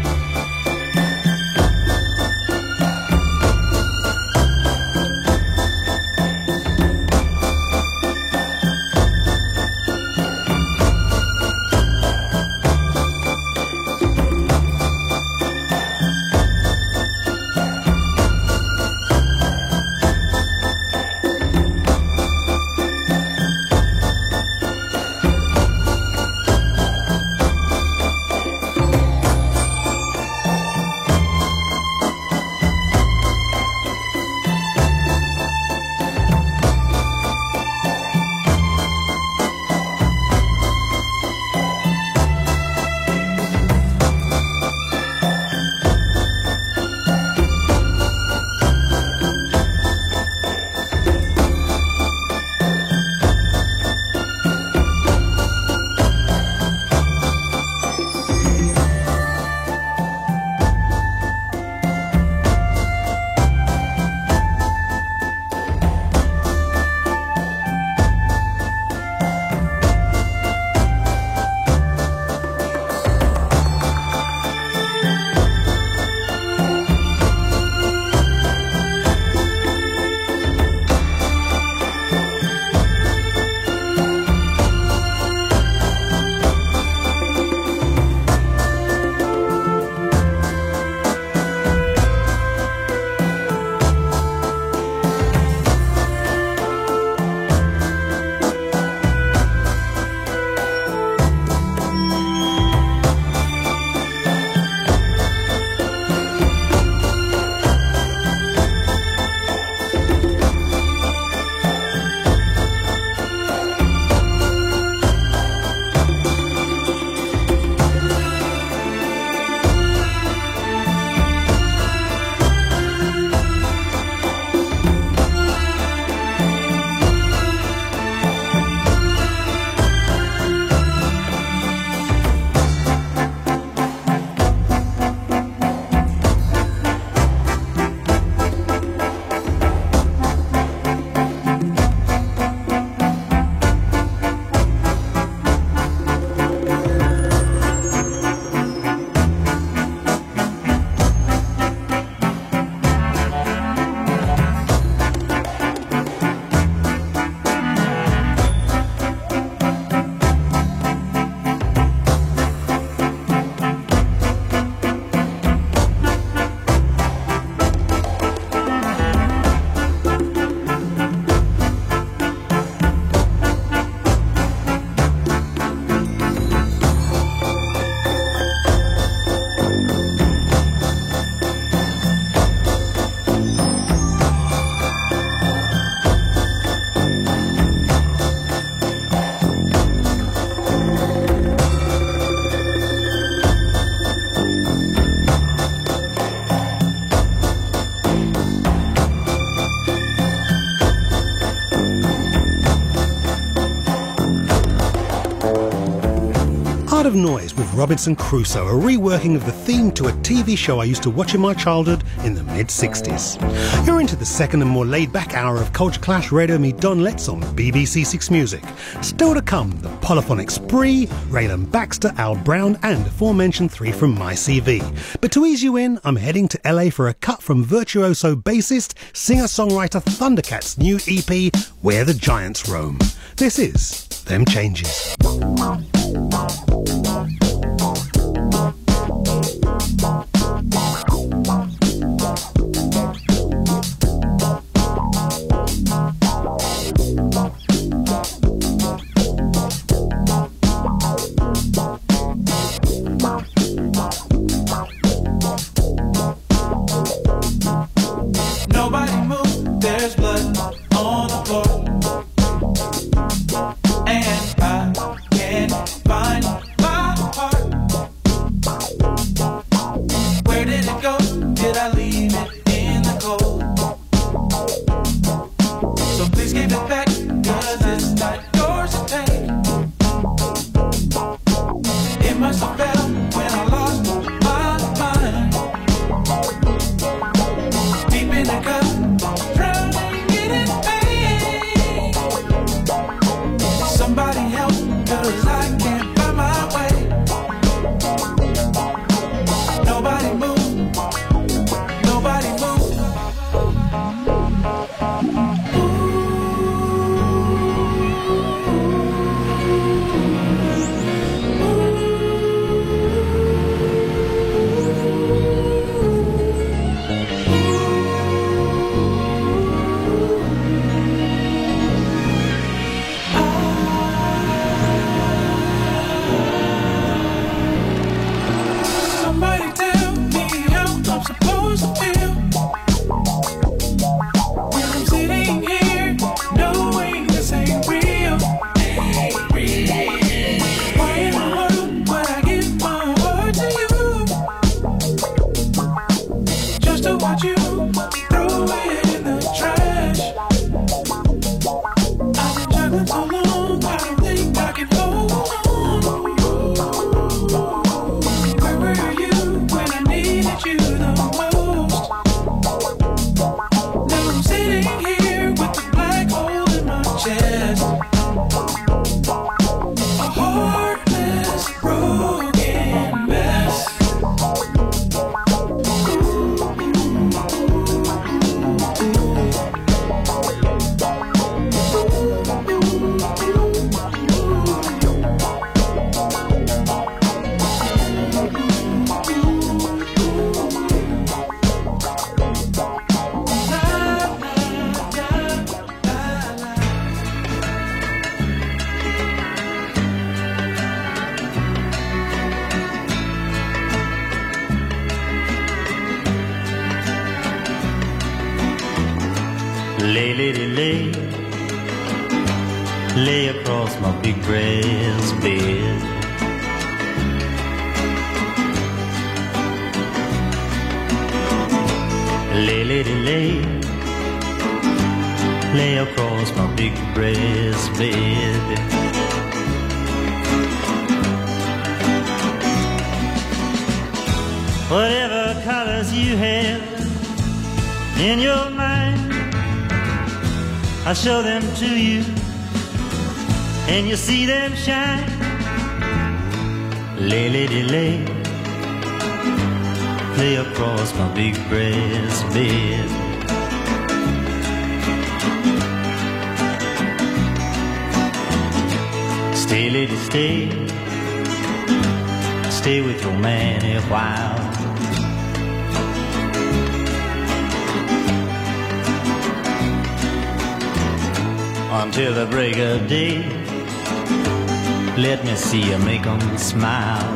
Art of Noise with Robinson Crusoe, a reworking of the theme to a TV show I used to watch in my childhood in the mid-60s. You're into the second and more laid-back hour of Culture Clash Radio Me Don Letts on BBC Six Music. Still to come, the Polyphonic Spree, Raylan Baxter, Al Brown and aforementioned 3 from My CV. But to ease you in, I'm heading to LA for a cut from virtuoso bassist, singer-songwriter Thundercat's new EP, Where the Giants Roam. This is Them Changes. Nobody move, there's blood on the floor, and I can't find my heart. Where did it go? Did I leave it in the cold? So please give it back, 'cause it's not yours to take. It must have fell when I lost my mind, deep in the cup, drowning in its pain. Lay, lady, lay. Lay across my big brass bed. Lay, lady, lay. Lay across my big brass bed. Whatever colors you have in your mind, I'll show them to you, and you'll see them shine. Lay, lady, lay. Lay across my big brass bed. Stay, lady, stay. Stay with your man a while. Until the break of day, let me see you make 'em smile.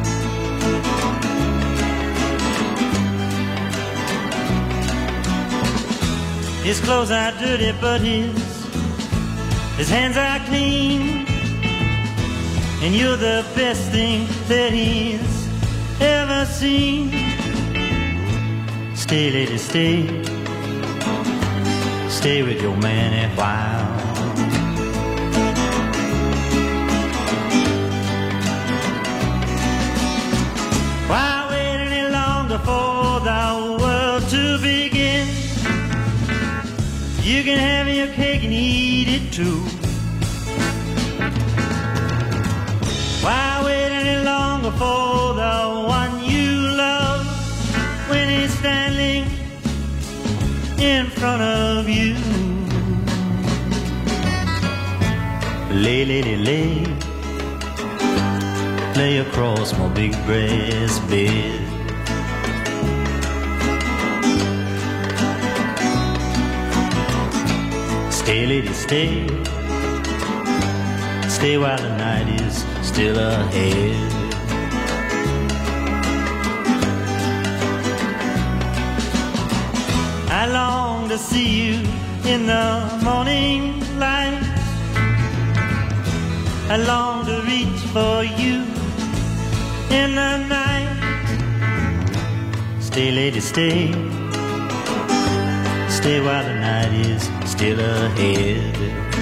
His clothes are dirty, but his hands are clean. And you're the best thing that he's ever seen. Stay, lady, stay. Stay with your man a while. Why wait any longer for the world to begin? You can have your cake and eat it too. Why wait any longer for the one you love when he's standing in front of you? Lay, lady, lay. Lay across my big brass bed. Stay, lady, stay. Stay while the night is still ahead. I long to see you in the morning light. I long to reach for you in the night. Stay, lady, stay. Stay while the night is still ahead.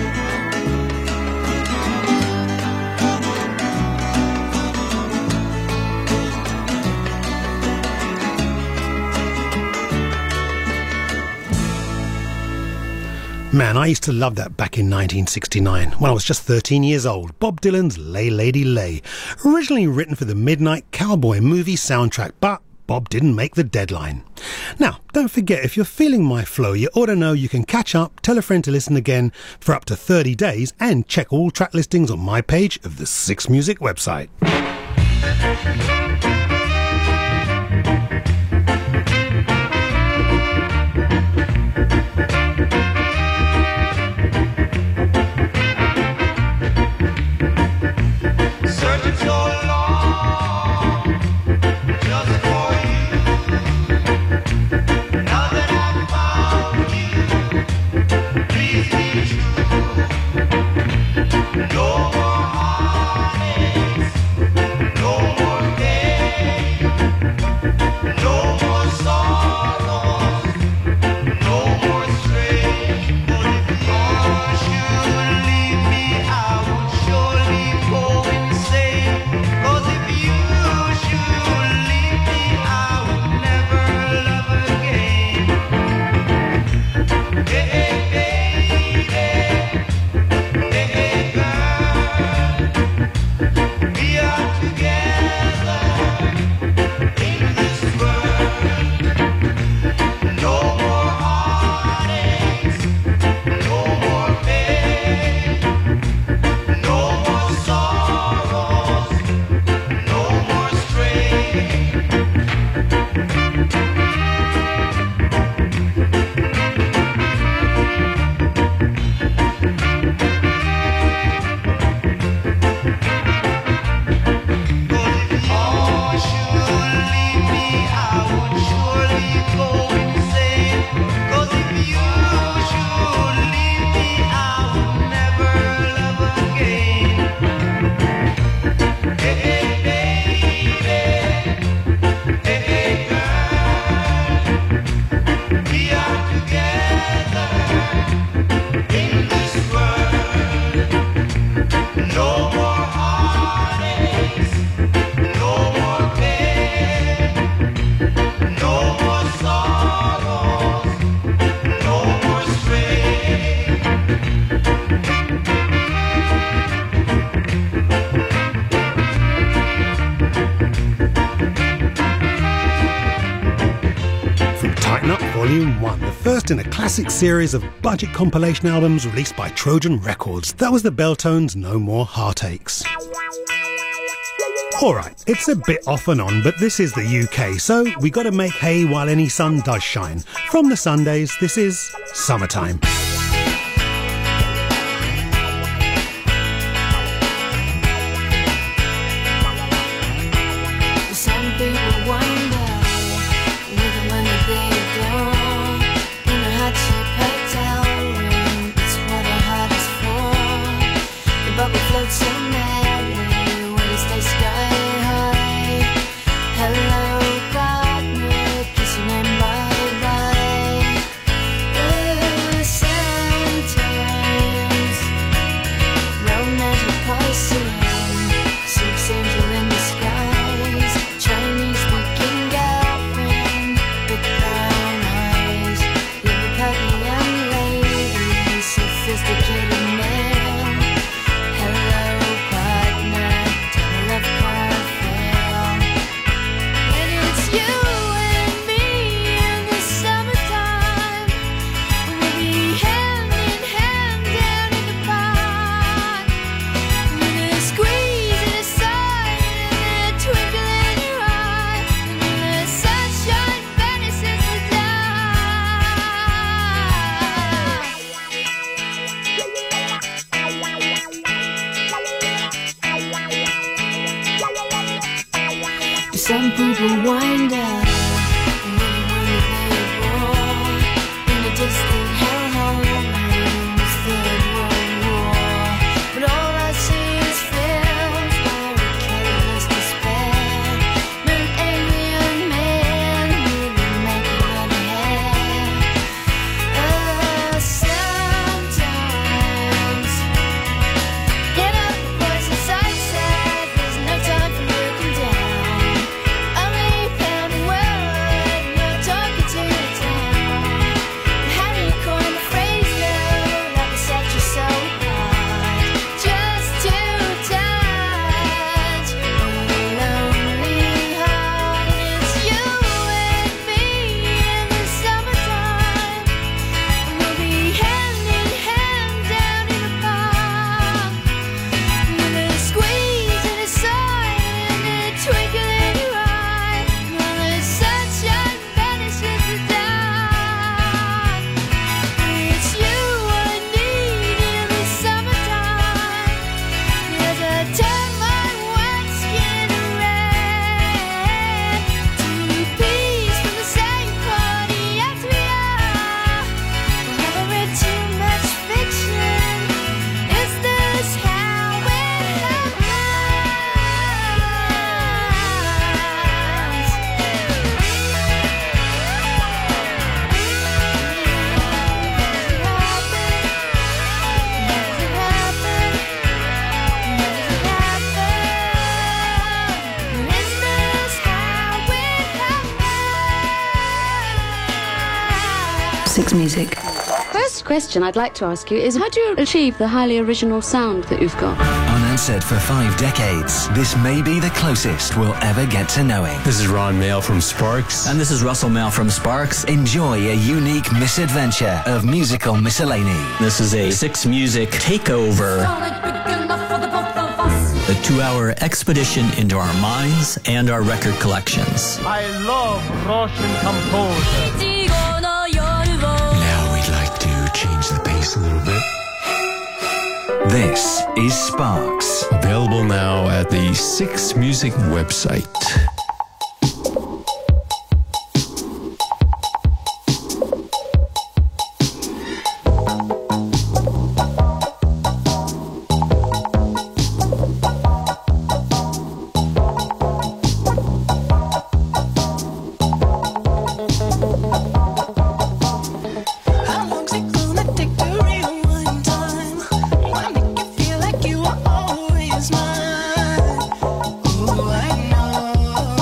Man, I used to love that back in 1969 when I was just 13 years old. Bob Dylan's Lay, Lady, Lay. Originally written for the Midnight Cowboy movie soundtrack, but Bob didn't make the deadline. Now, don't forget, if you're feeling my flow, you ought to know you can catch up, tell a friend to listen again for up to 30 days, and check all track listings on my page of the Six Music website. No more heartaches, no more Volume 1, the first in a classic series of budget compilation albums released by Trojan Records. That was the Belltones' No More Heartaches. Alright, it's a bit off and on, but this is the UK, so we gotta make hay while any sun does shine. From the Sundays, this is Summertime. Some people wonder with the money they adore in a hot cheap hotel room. It's what a heart is for. The bubble floats so madly when it stays sky high. Hello, partner, kissing and bye bye. Sometimes romantic porcelain, six angel in the skies. Chinese speaking girlfriend with brown eyes. Liverpudlian young lady, sophisticated man. Hello, partner, tell me love can't fail. And it's you and me in the summertime. We'll be hand in hand down in the park. With a squeeze and a sigh and a twinkle in your eye. And the sunshine vanishes the dark. Some people wind up in a distant hellhole, it's Third World War. But all I see is films where a careless despair. An angry young man with a makeup on hair. Sometimes get up, boys, and side, there's no time for looking down. Only pounding word, no talking to the town. How do you coin the phrase though, that will set you so apart? Just to touch a lonely heart. And it's you and me in the summertime. We'll be hand in hand down in the park. With a squeeze and a sigh and a twinkle in your eye. While the sunshine vanishes the dark. It's you I need in the summertime. As I turn my white skin red. To peace from the same party as we are. Never read too much fiction. Is this how it Six Music. First question I'd like to ask you is, how do you achieve the highly original sound that you've got? Unanswered for 5 decades, this may be the closest we'll ever get to knowing. This is Ron Mail from Sparks. And this is Russell Mail from Sparks. Enjoy a unique misadventure of musical miscellany. This is a Six Music takeover. A 2-hour expedition into our minds and our record collections. I love Russian composers. Now we'd like to change the pace a little bit. This is Sparks. Available now at the Six Music website. How long's it gonna take to rewind time? Wanna make you feel like you were always mine. Ooh, I know.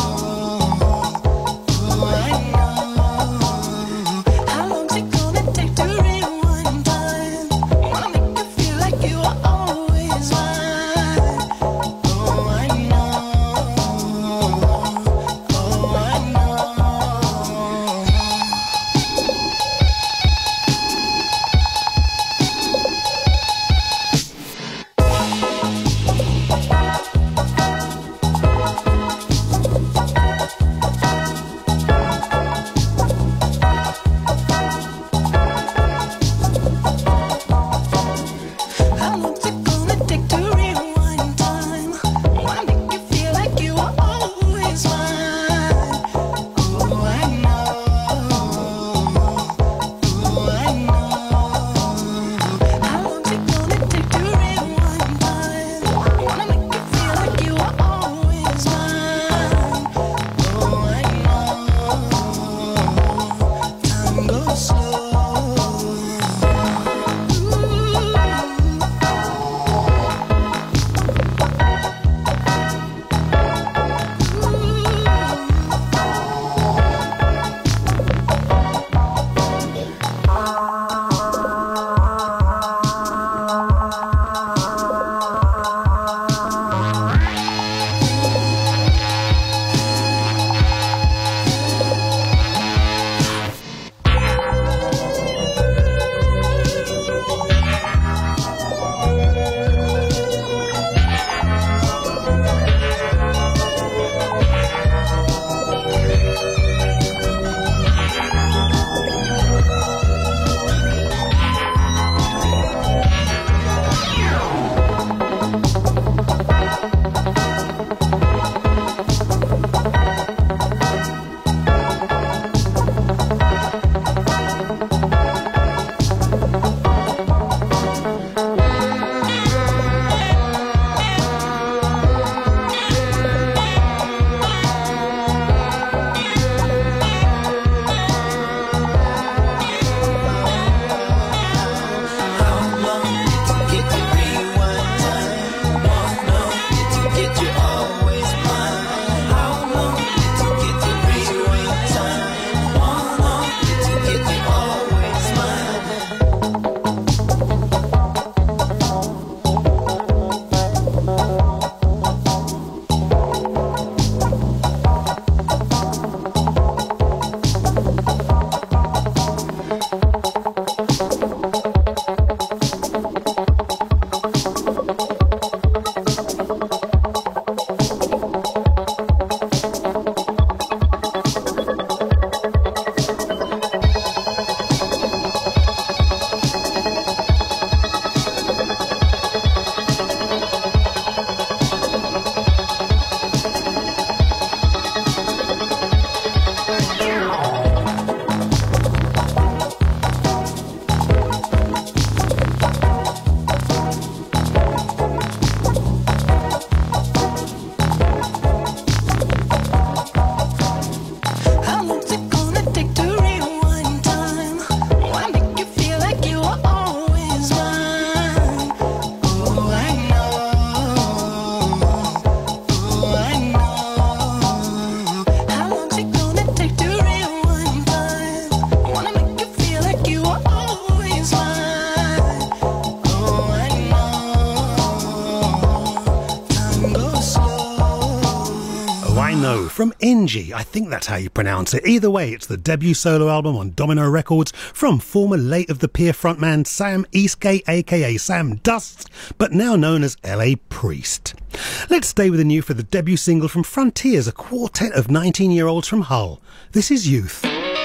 Domino from Inji. I think that's how you pronounce it. Either way, it's the debut solo album on Domino Records from former Late of the Pier frontman Sam Eastgate, aka Sam Dust, but now known as LA Priest. Let's stay with the new for the debut single from Frontiers, a quartet of 19-year-olds from Hull. This is Youth.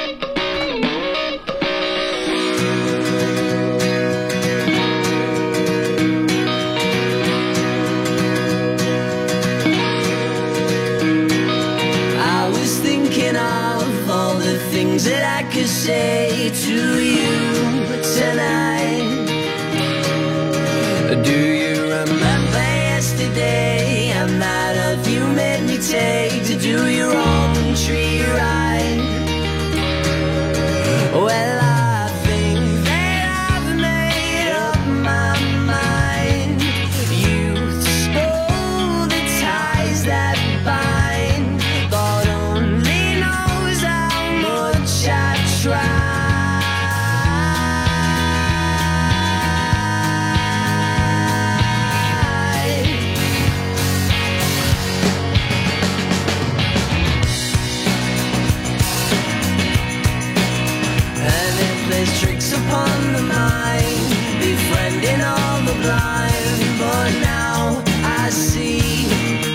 Things that I could say to you tonight. Do you remember yesterday? A night of you made me take to do your own tree ride. Well, I think that I've made up my mind. You stole the ties that bind. God only knows how much I tried. And it plays tricks upon the mind, befriending all the blind. But now I see,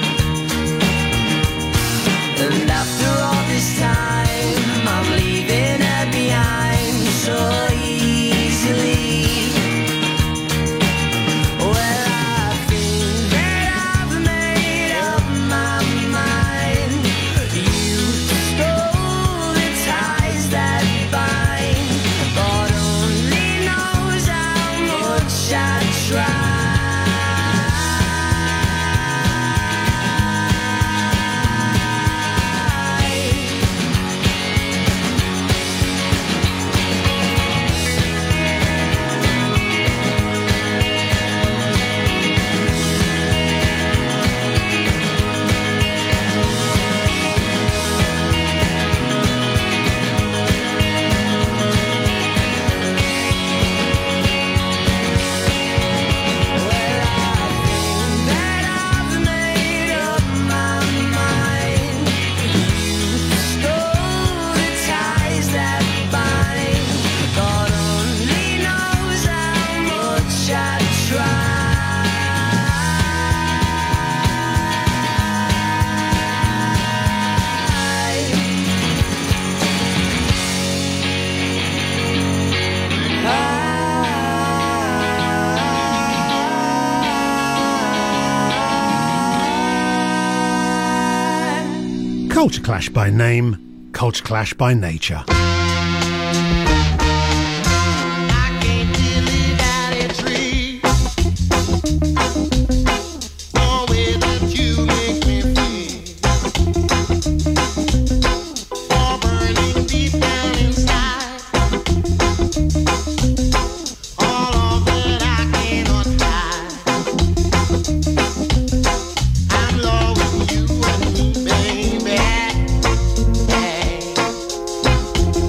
and after all this time, I'm leaving it behind so easily. Well, I think that I've made up my mind. You stole the ties that bind. God only knows how much I tried. Culture Clash by name, Culture Clash by nature. Baby,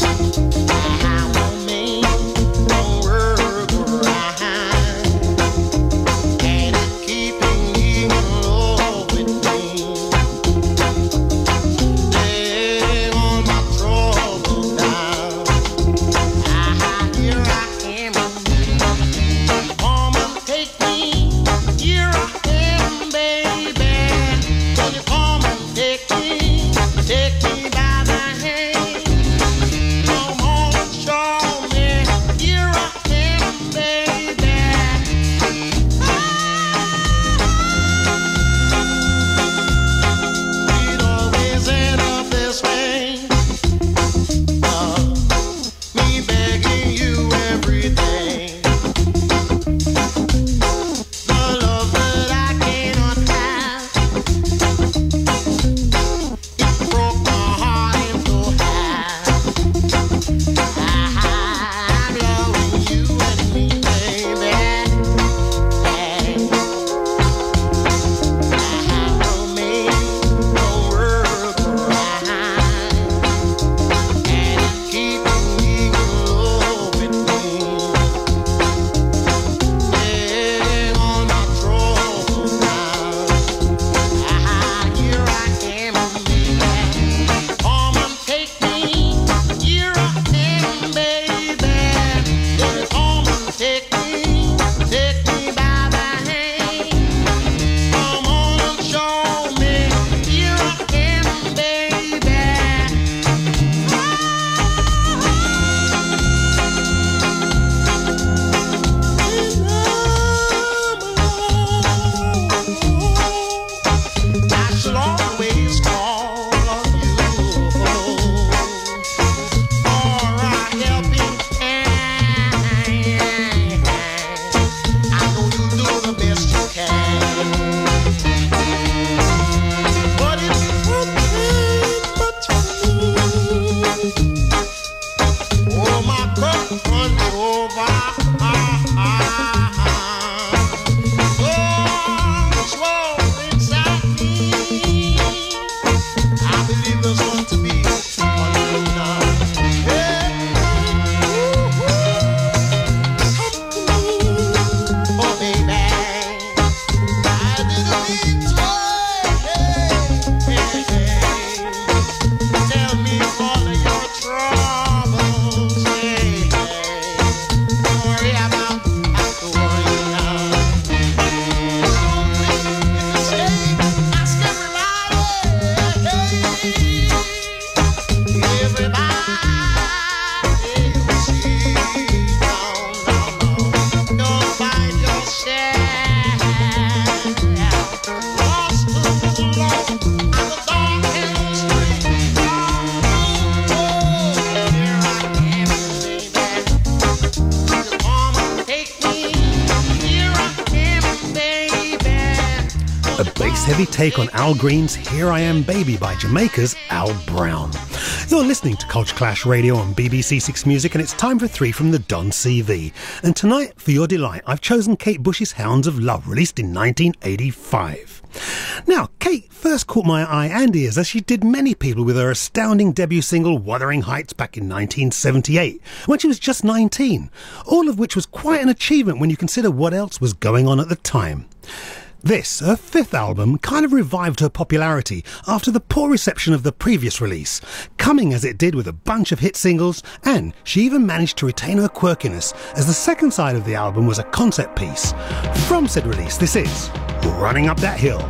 a bass-heavy take on Al Green's Here I Am Baby by Jamaica's Al Brown. You're listening to Culture Clash Radio on BBC Six Music, and it's time for 3 from the Don CV. And tonight, for your delight, I've chosen Kate Bush's Hounds of Love, released in 1985. Now, Kate first caught my eye and ears as she did many people with her astounding debut single Wuthering Heights back in 1978, when she was just 19, all of which was quite an achievement when you consider what else was going on at the time. This, her 5th album, kind of revived her popularity after the poor reception of the previous release, coming as it did with a bunch of hit singles, and she even managed to retain her quirkiness, as the second side of the album was a concept piece. From said release, this is Running Up That Hill.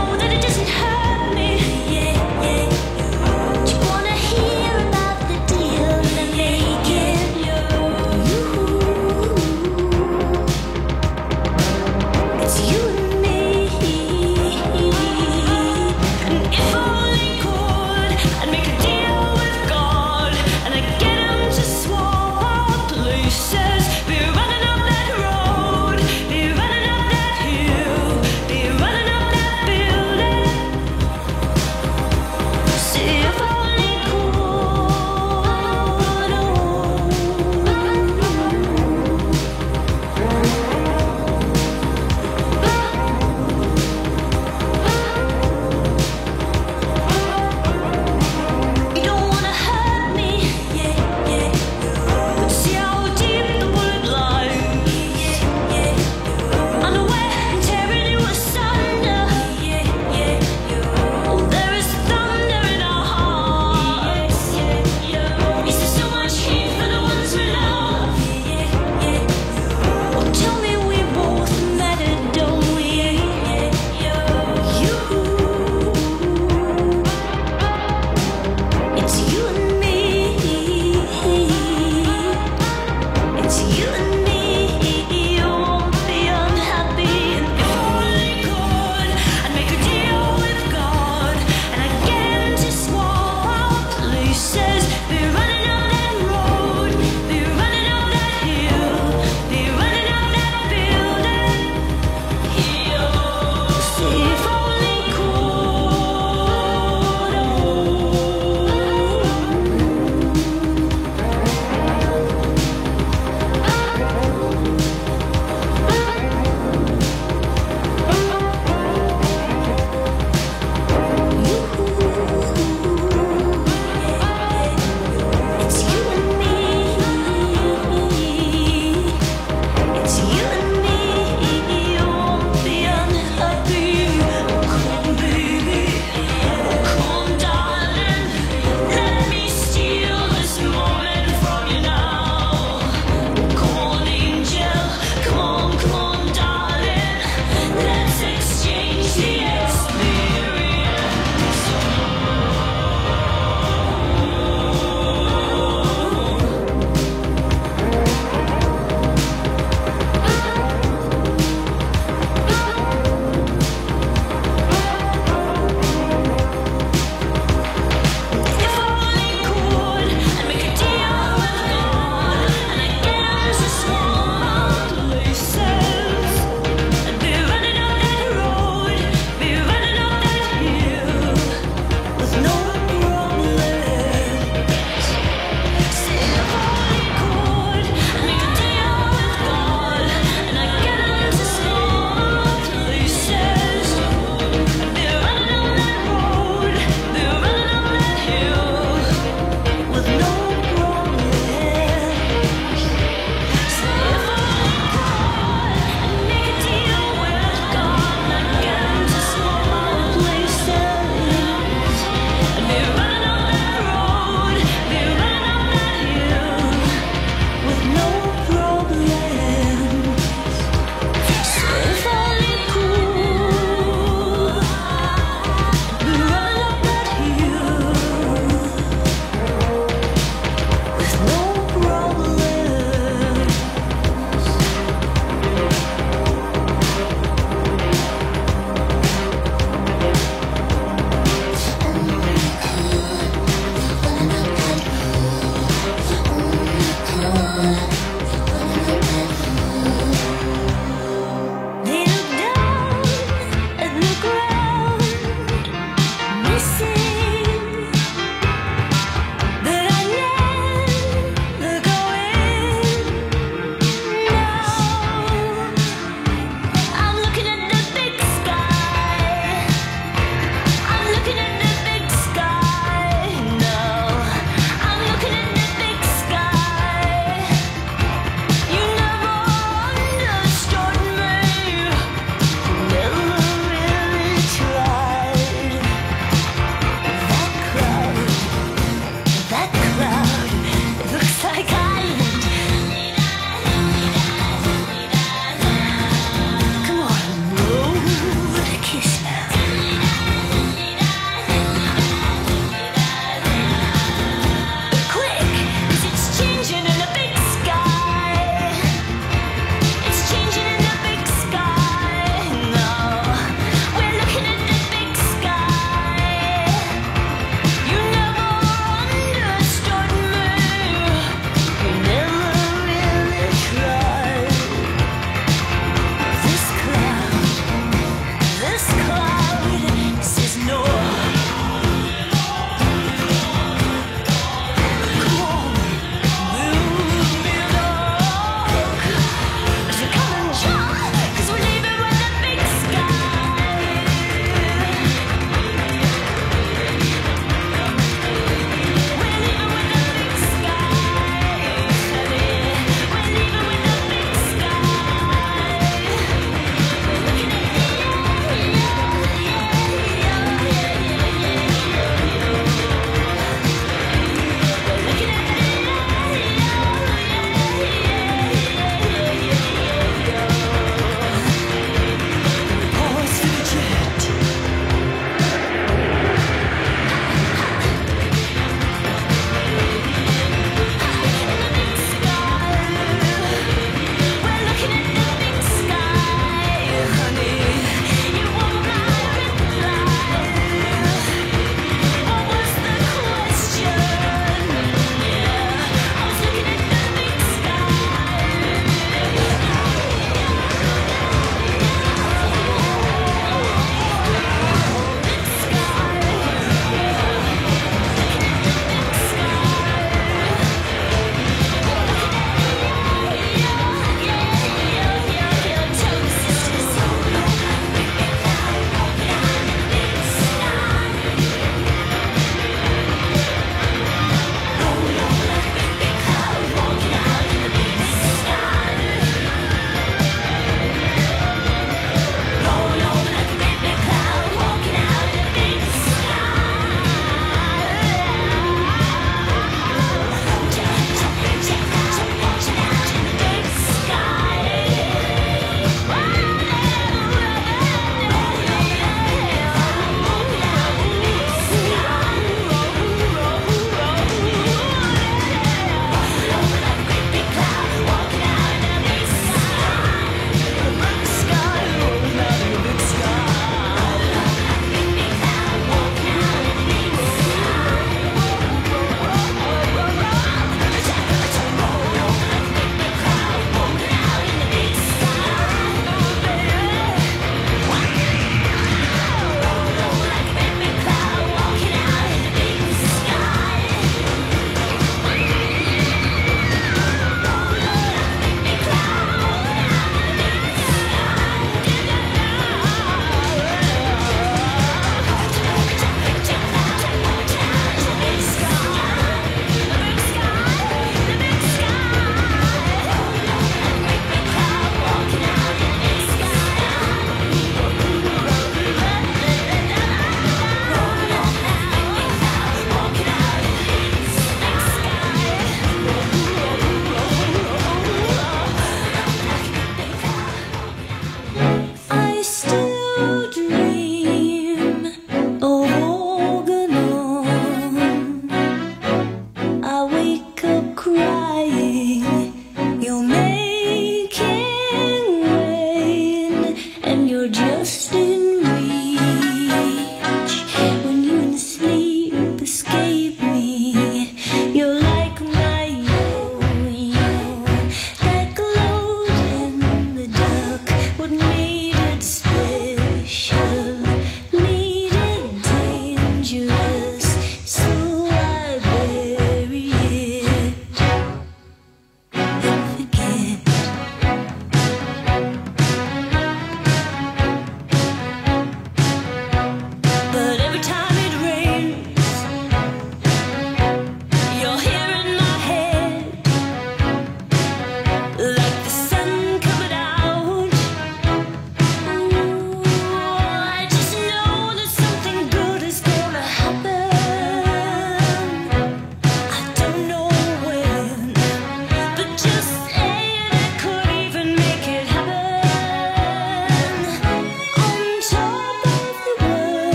Wanna hear about the deal?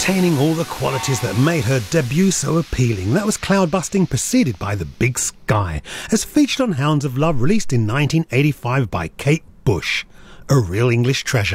retaining all the qualities that made her debut so appealing. That was Cloudbusting, preceded by The Big Sky, as featured on Hounds of Love, released in 1985 by Kate Bush. A real English treasure.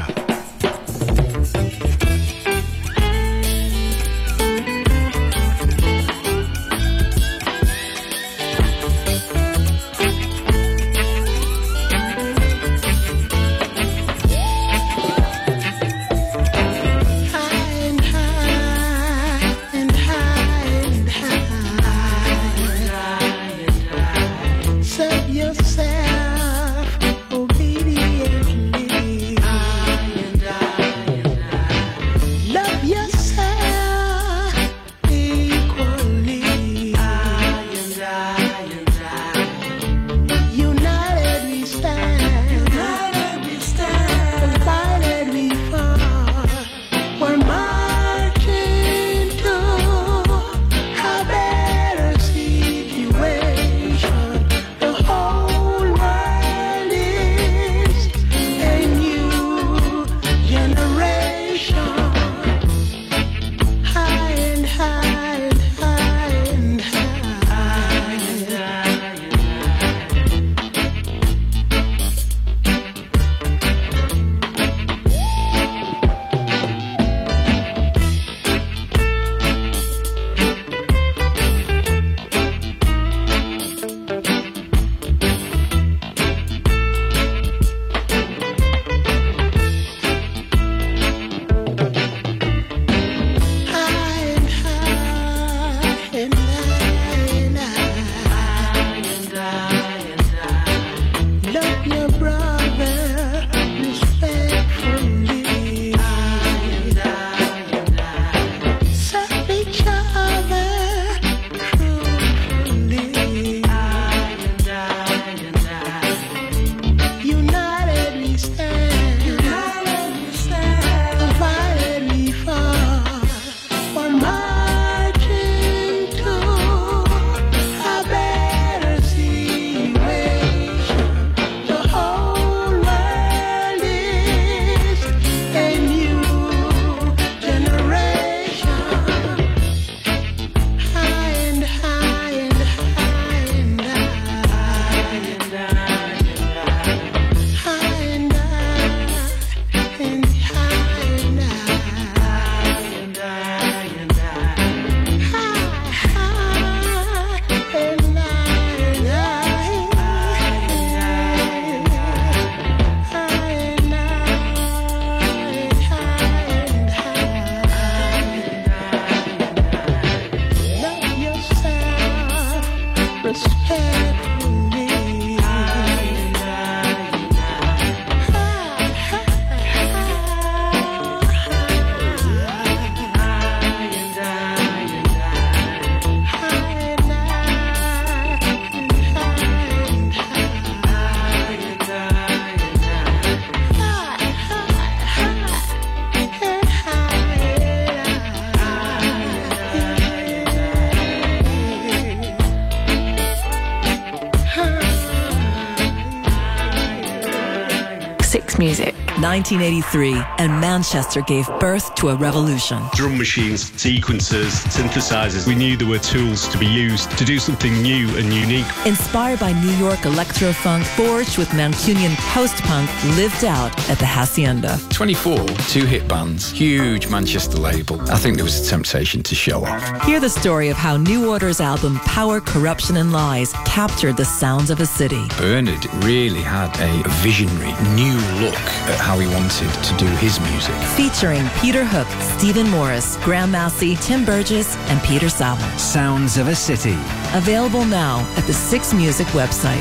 Music. 1983, and Manchester gave birth to a revolution. Drum machines, sequencers, synthesizers. We knew there were tools to be used to do something new and unique. Inspired by New York electro-funk, forged with Mancunian post-punk, lived out at the Hacienda. 24, 2-hit bands, huge Manchester label. I think there was a temptation to show off. Hear the story of how New Order's album Power, Corruption and Lies captured the sounds of a city. Bernard really had a visionary, new look at how he wanted to do his music. Featuring Peter Hook, Stephen Morris, Graham Massey, Tim Burgess, and Peter Saville. Sounds of a City. Available now at the Six Music website.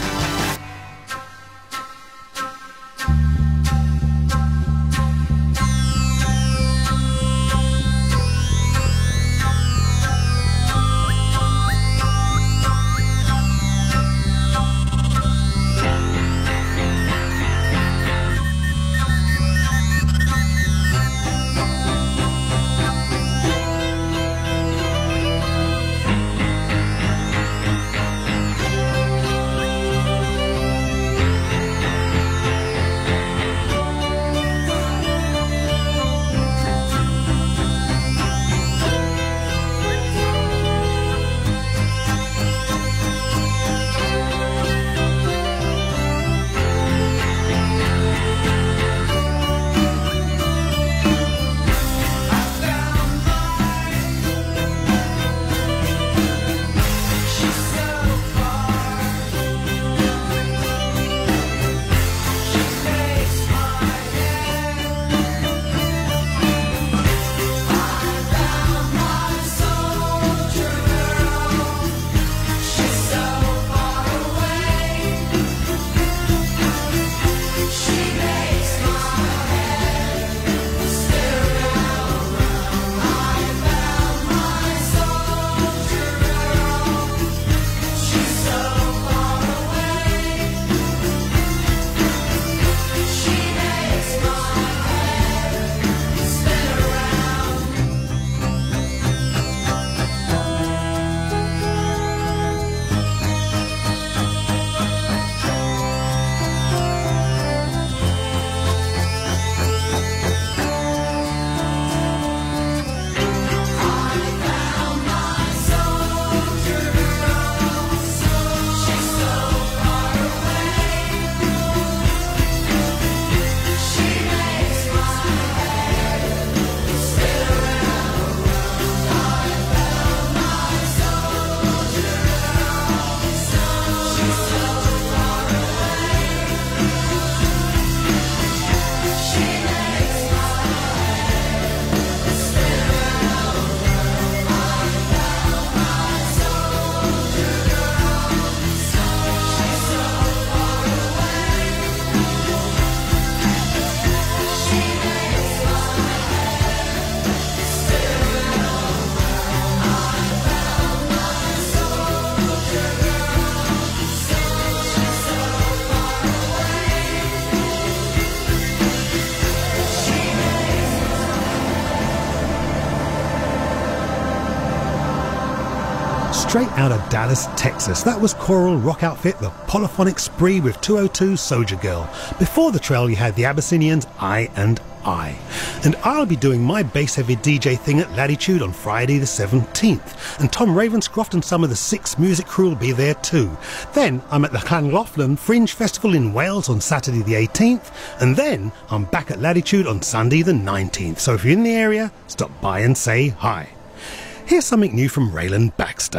Straight out of Dallas, Texas, that was choral rock outfit The Polyphonic Spree with 202 Soldier Girl. Before the trail you had the Abyssinians I and I. And I'll be doing my bass-heavy DJ thing at Latitude on Friday the 17th. And Tom Ravenscroft and some of the Six Music crew will be there too. Then I'm at the Llanlaughlin Fringe Festival in Wales on Saturday the 18th. And then I'm back at Latitude on Sunday the 19th. So if you're in the area, stop by and say hi. Here's something new from Raylan Baxter.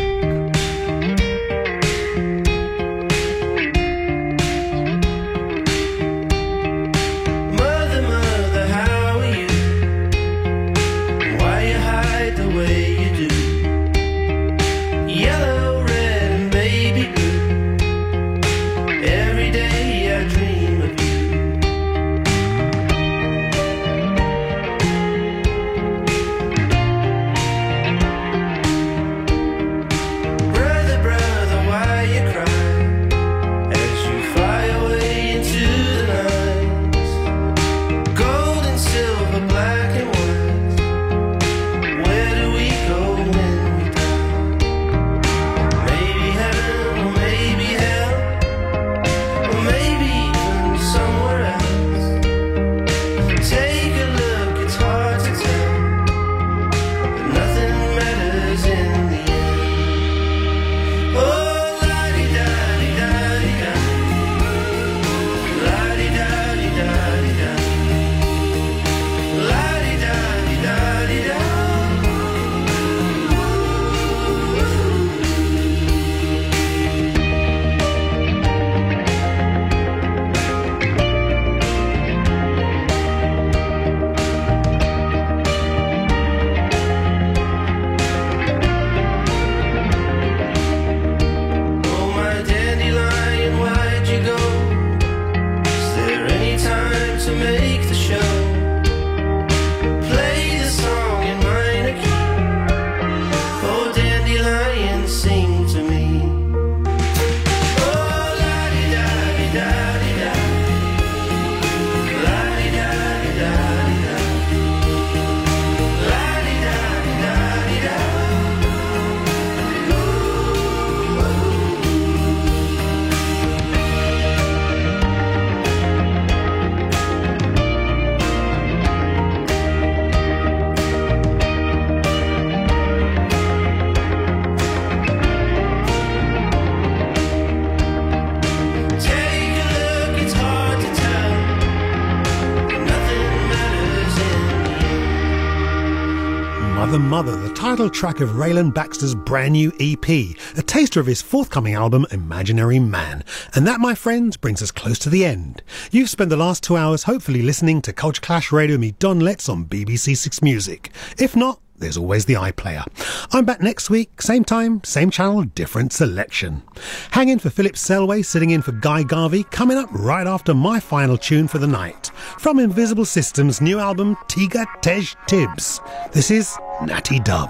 Mother, the title track of Raylan Baxter's brand new EP, a taster of his forthcoming album Imaginary Man. And that, my friends, brings us close to the end. You've spent the last 2 hours hopefully listening to Culture Clash Radio with me, Don Letts, on BBC Six Music. If not, there's always the iPlayer. I'm back next week, same time, same channel, different selection. Hang in for Philip Selway, sitting in for Guy Garvey, coming up right after my final tune for the night. From Invisible Systems' new album, Tiga Tej Tibbs. This is Natty Dub.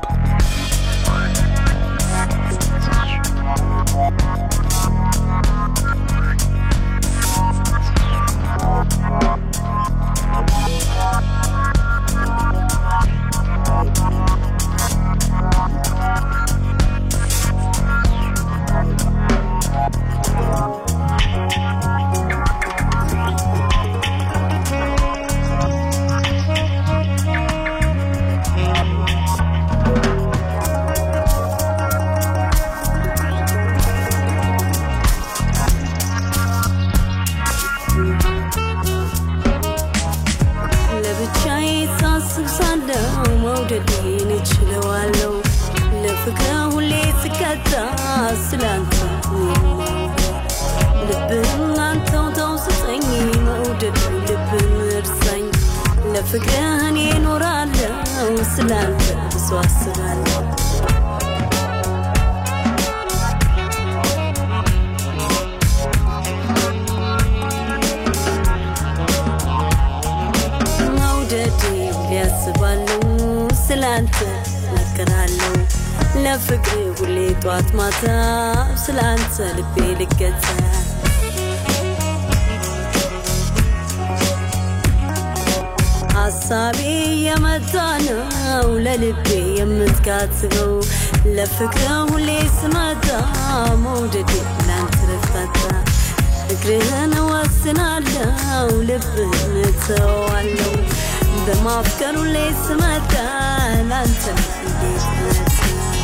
ፍቅርህን ይኖራለው ስላንተ ብዙ አስባለሁ መውደዴ ሊያስባለው ስላንተ እነግራለሁ ለፍቅር ሁሌ ጧት ማታ ስላንተ ልቤ ልገዛ ሐሳቤ የመጣነው ለልቤ የምትጋትበው ለፍቅር ሁሌ ስመጣ መውደዴ ላንተ ረፍታታ እግርህን ወስናለሁ ልብህን ተዋለሁ በማፍቀር ሁሌ ስመጣ ላንተ እንዴት ነህ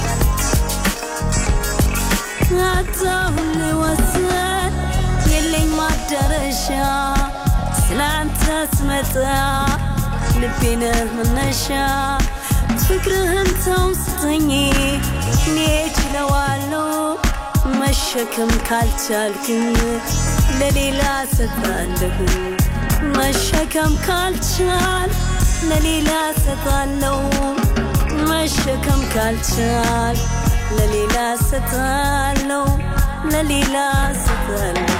አታሁን ወሰን የለኝ ማደረሻ ስላንተ ስመጣ ልቤን መነሻ ፍቅርህን ተውስተኝ እኔ እችለዋለሁ መሸከም ካልቻልክኝ ለሌላ ሰጣለሁ መሸከም ካልቻል ለሌላ ሰጣለሁ መሸከም ካልቻል ለሌላ ሰጣለሁ ለሌላ ሰጣለሁ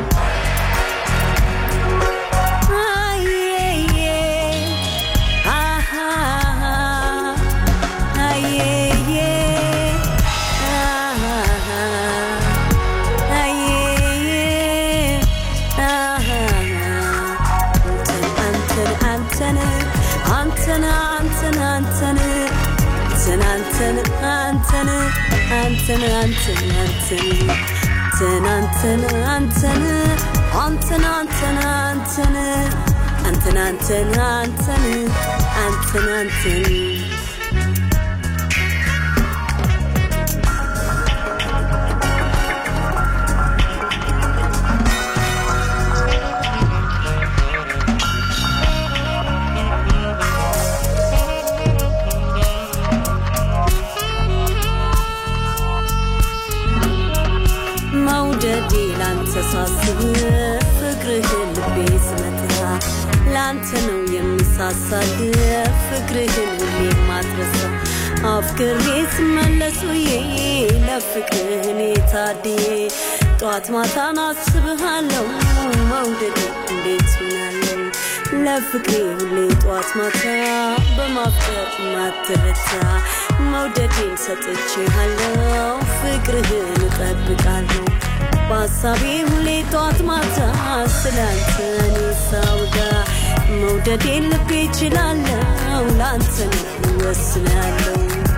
ሳስብ ፍቅርህን ልቤ ስመታ ላንተ ነው የምሳሳል ፍቅርህን ሁሌ ማትረሳ አፍቅሬ ስመለሱዬ ለፍቅርህን ታድዬ ጧት ማታ ናስብሃለሁ መውደድ እንዴት ሆናለሁ ለፍቅሬ ሁሌ ጧት ማታ በማፍቀር ማትረታ መውደዴን ሰጥቼሃለሁ ፍቅርህን እጠብቃለሁ ባሳቤ ሁሌ ጧት ማታ ስላንተ እኔ ሳውጋ መውደዴን ልቤ ይችላለሁ ላንተ ወስናለሁ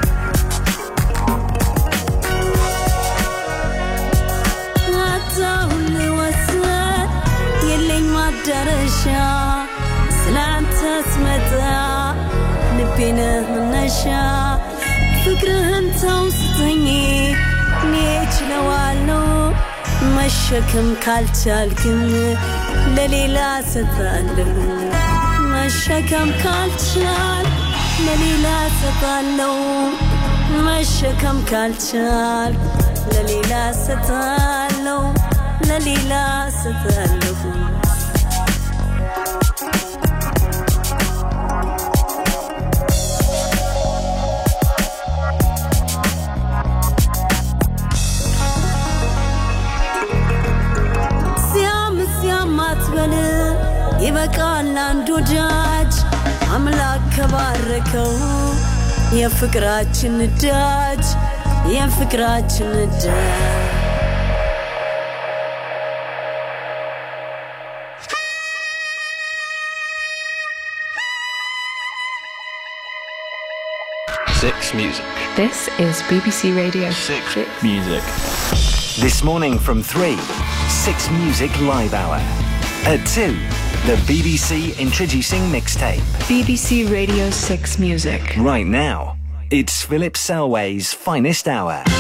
አታሁን ወሰን የለኝ ማደረሻ ስላንተ ስመጣ ልቤን መነሻ ፍቅርህን ተውስተኝ እኔ እችለዋለሁ መሸከም ካልቻልክም ለሌላ ሰጣለሁ መሸከም ካልቻል ለሌላ ሰጣለሁ መሸከም ካልቻል ለሌላ ሰጣለሁ ለሌላ ሰጣለሁ ይበቃል አንድ ወዳጅ አምላክ ከባረከው የፍቅራችን ዳጅ የፍቅራችን ዳጅ Six Music. This is BBC Radio 6 Music. This morning from 3, 6 Music Live Hour. At 2, the BBC Introducing Mixtape. BBC Radio 6 Music. Right now, it's Philip Selway's Finest Hour.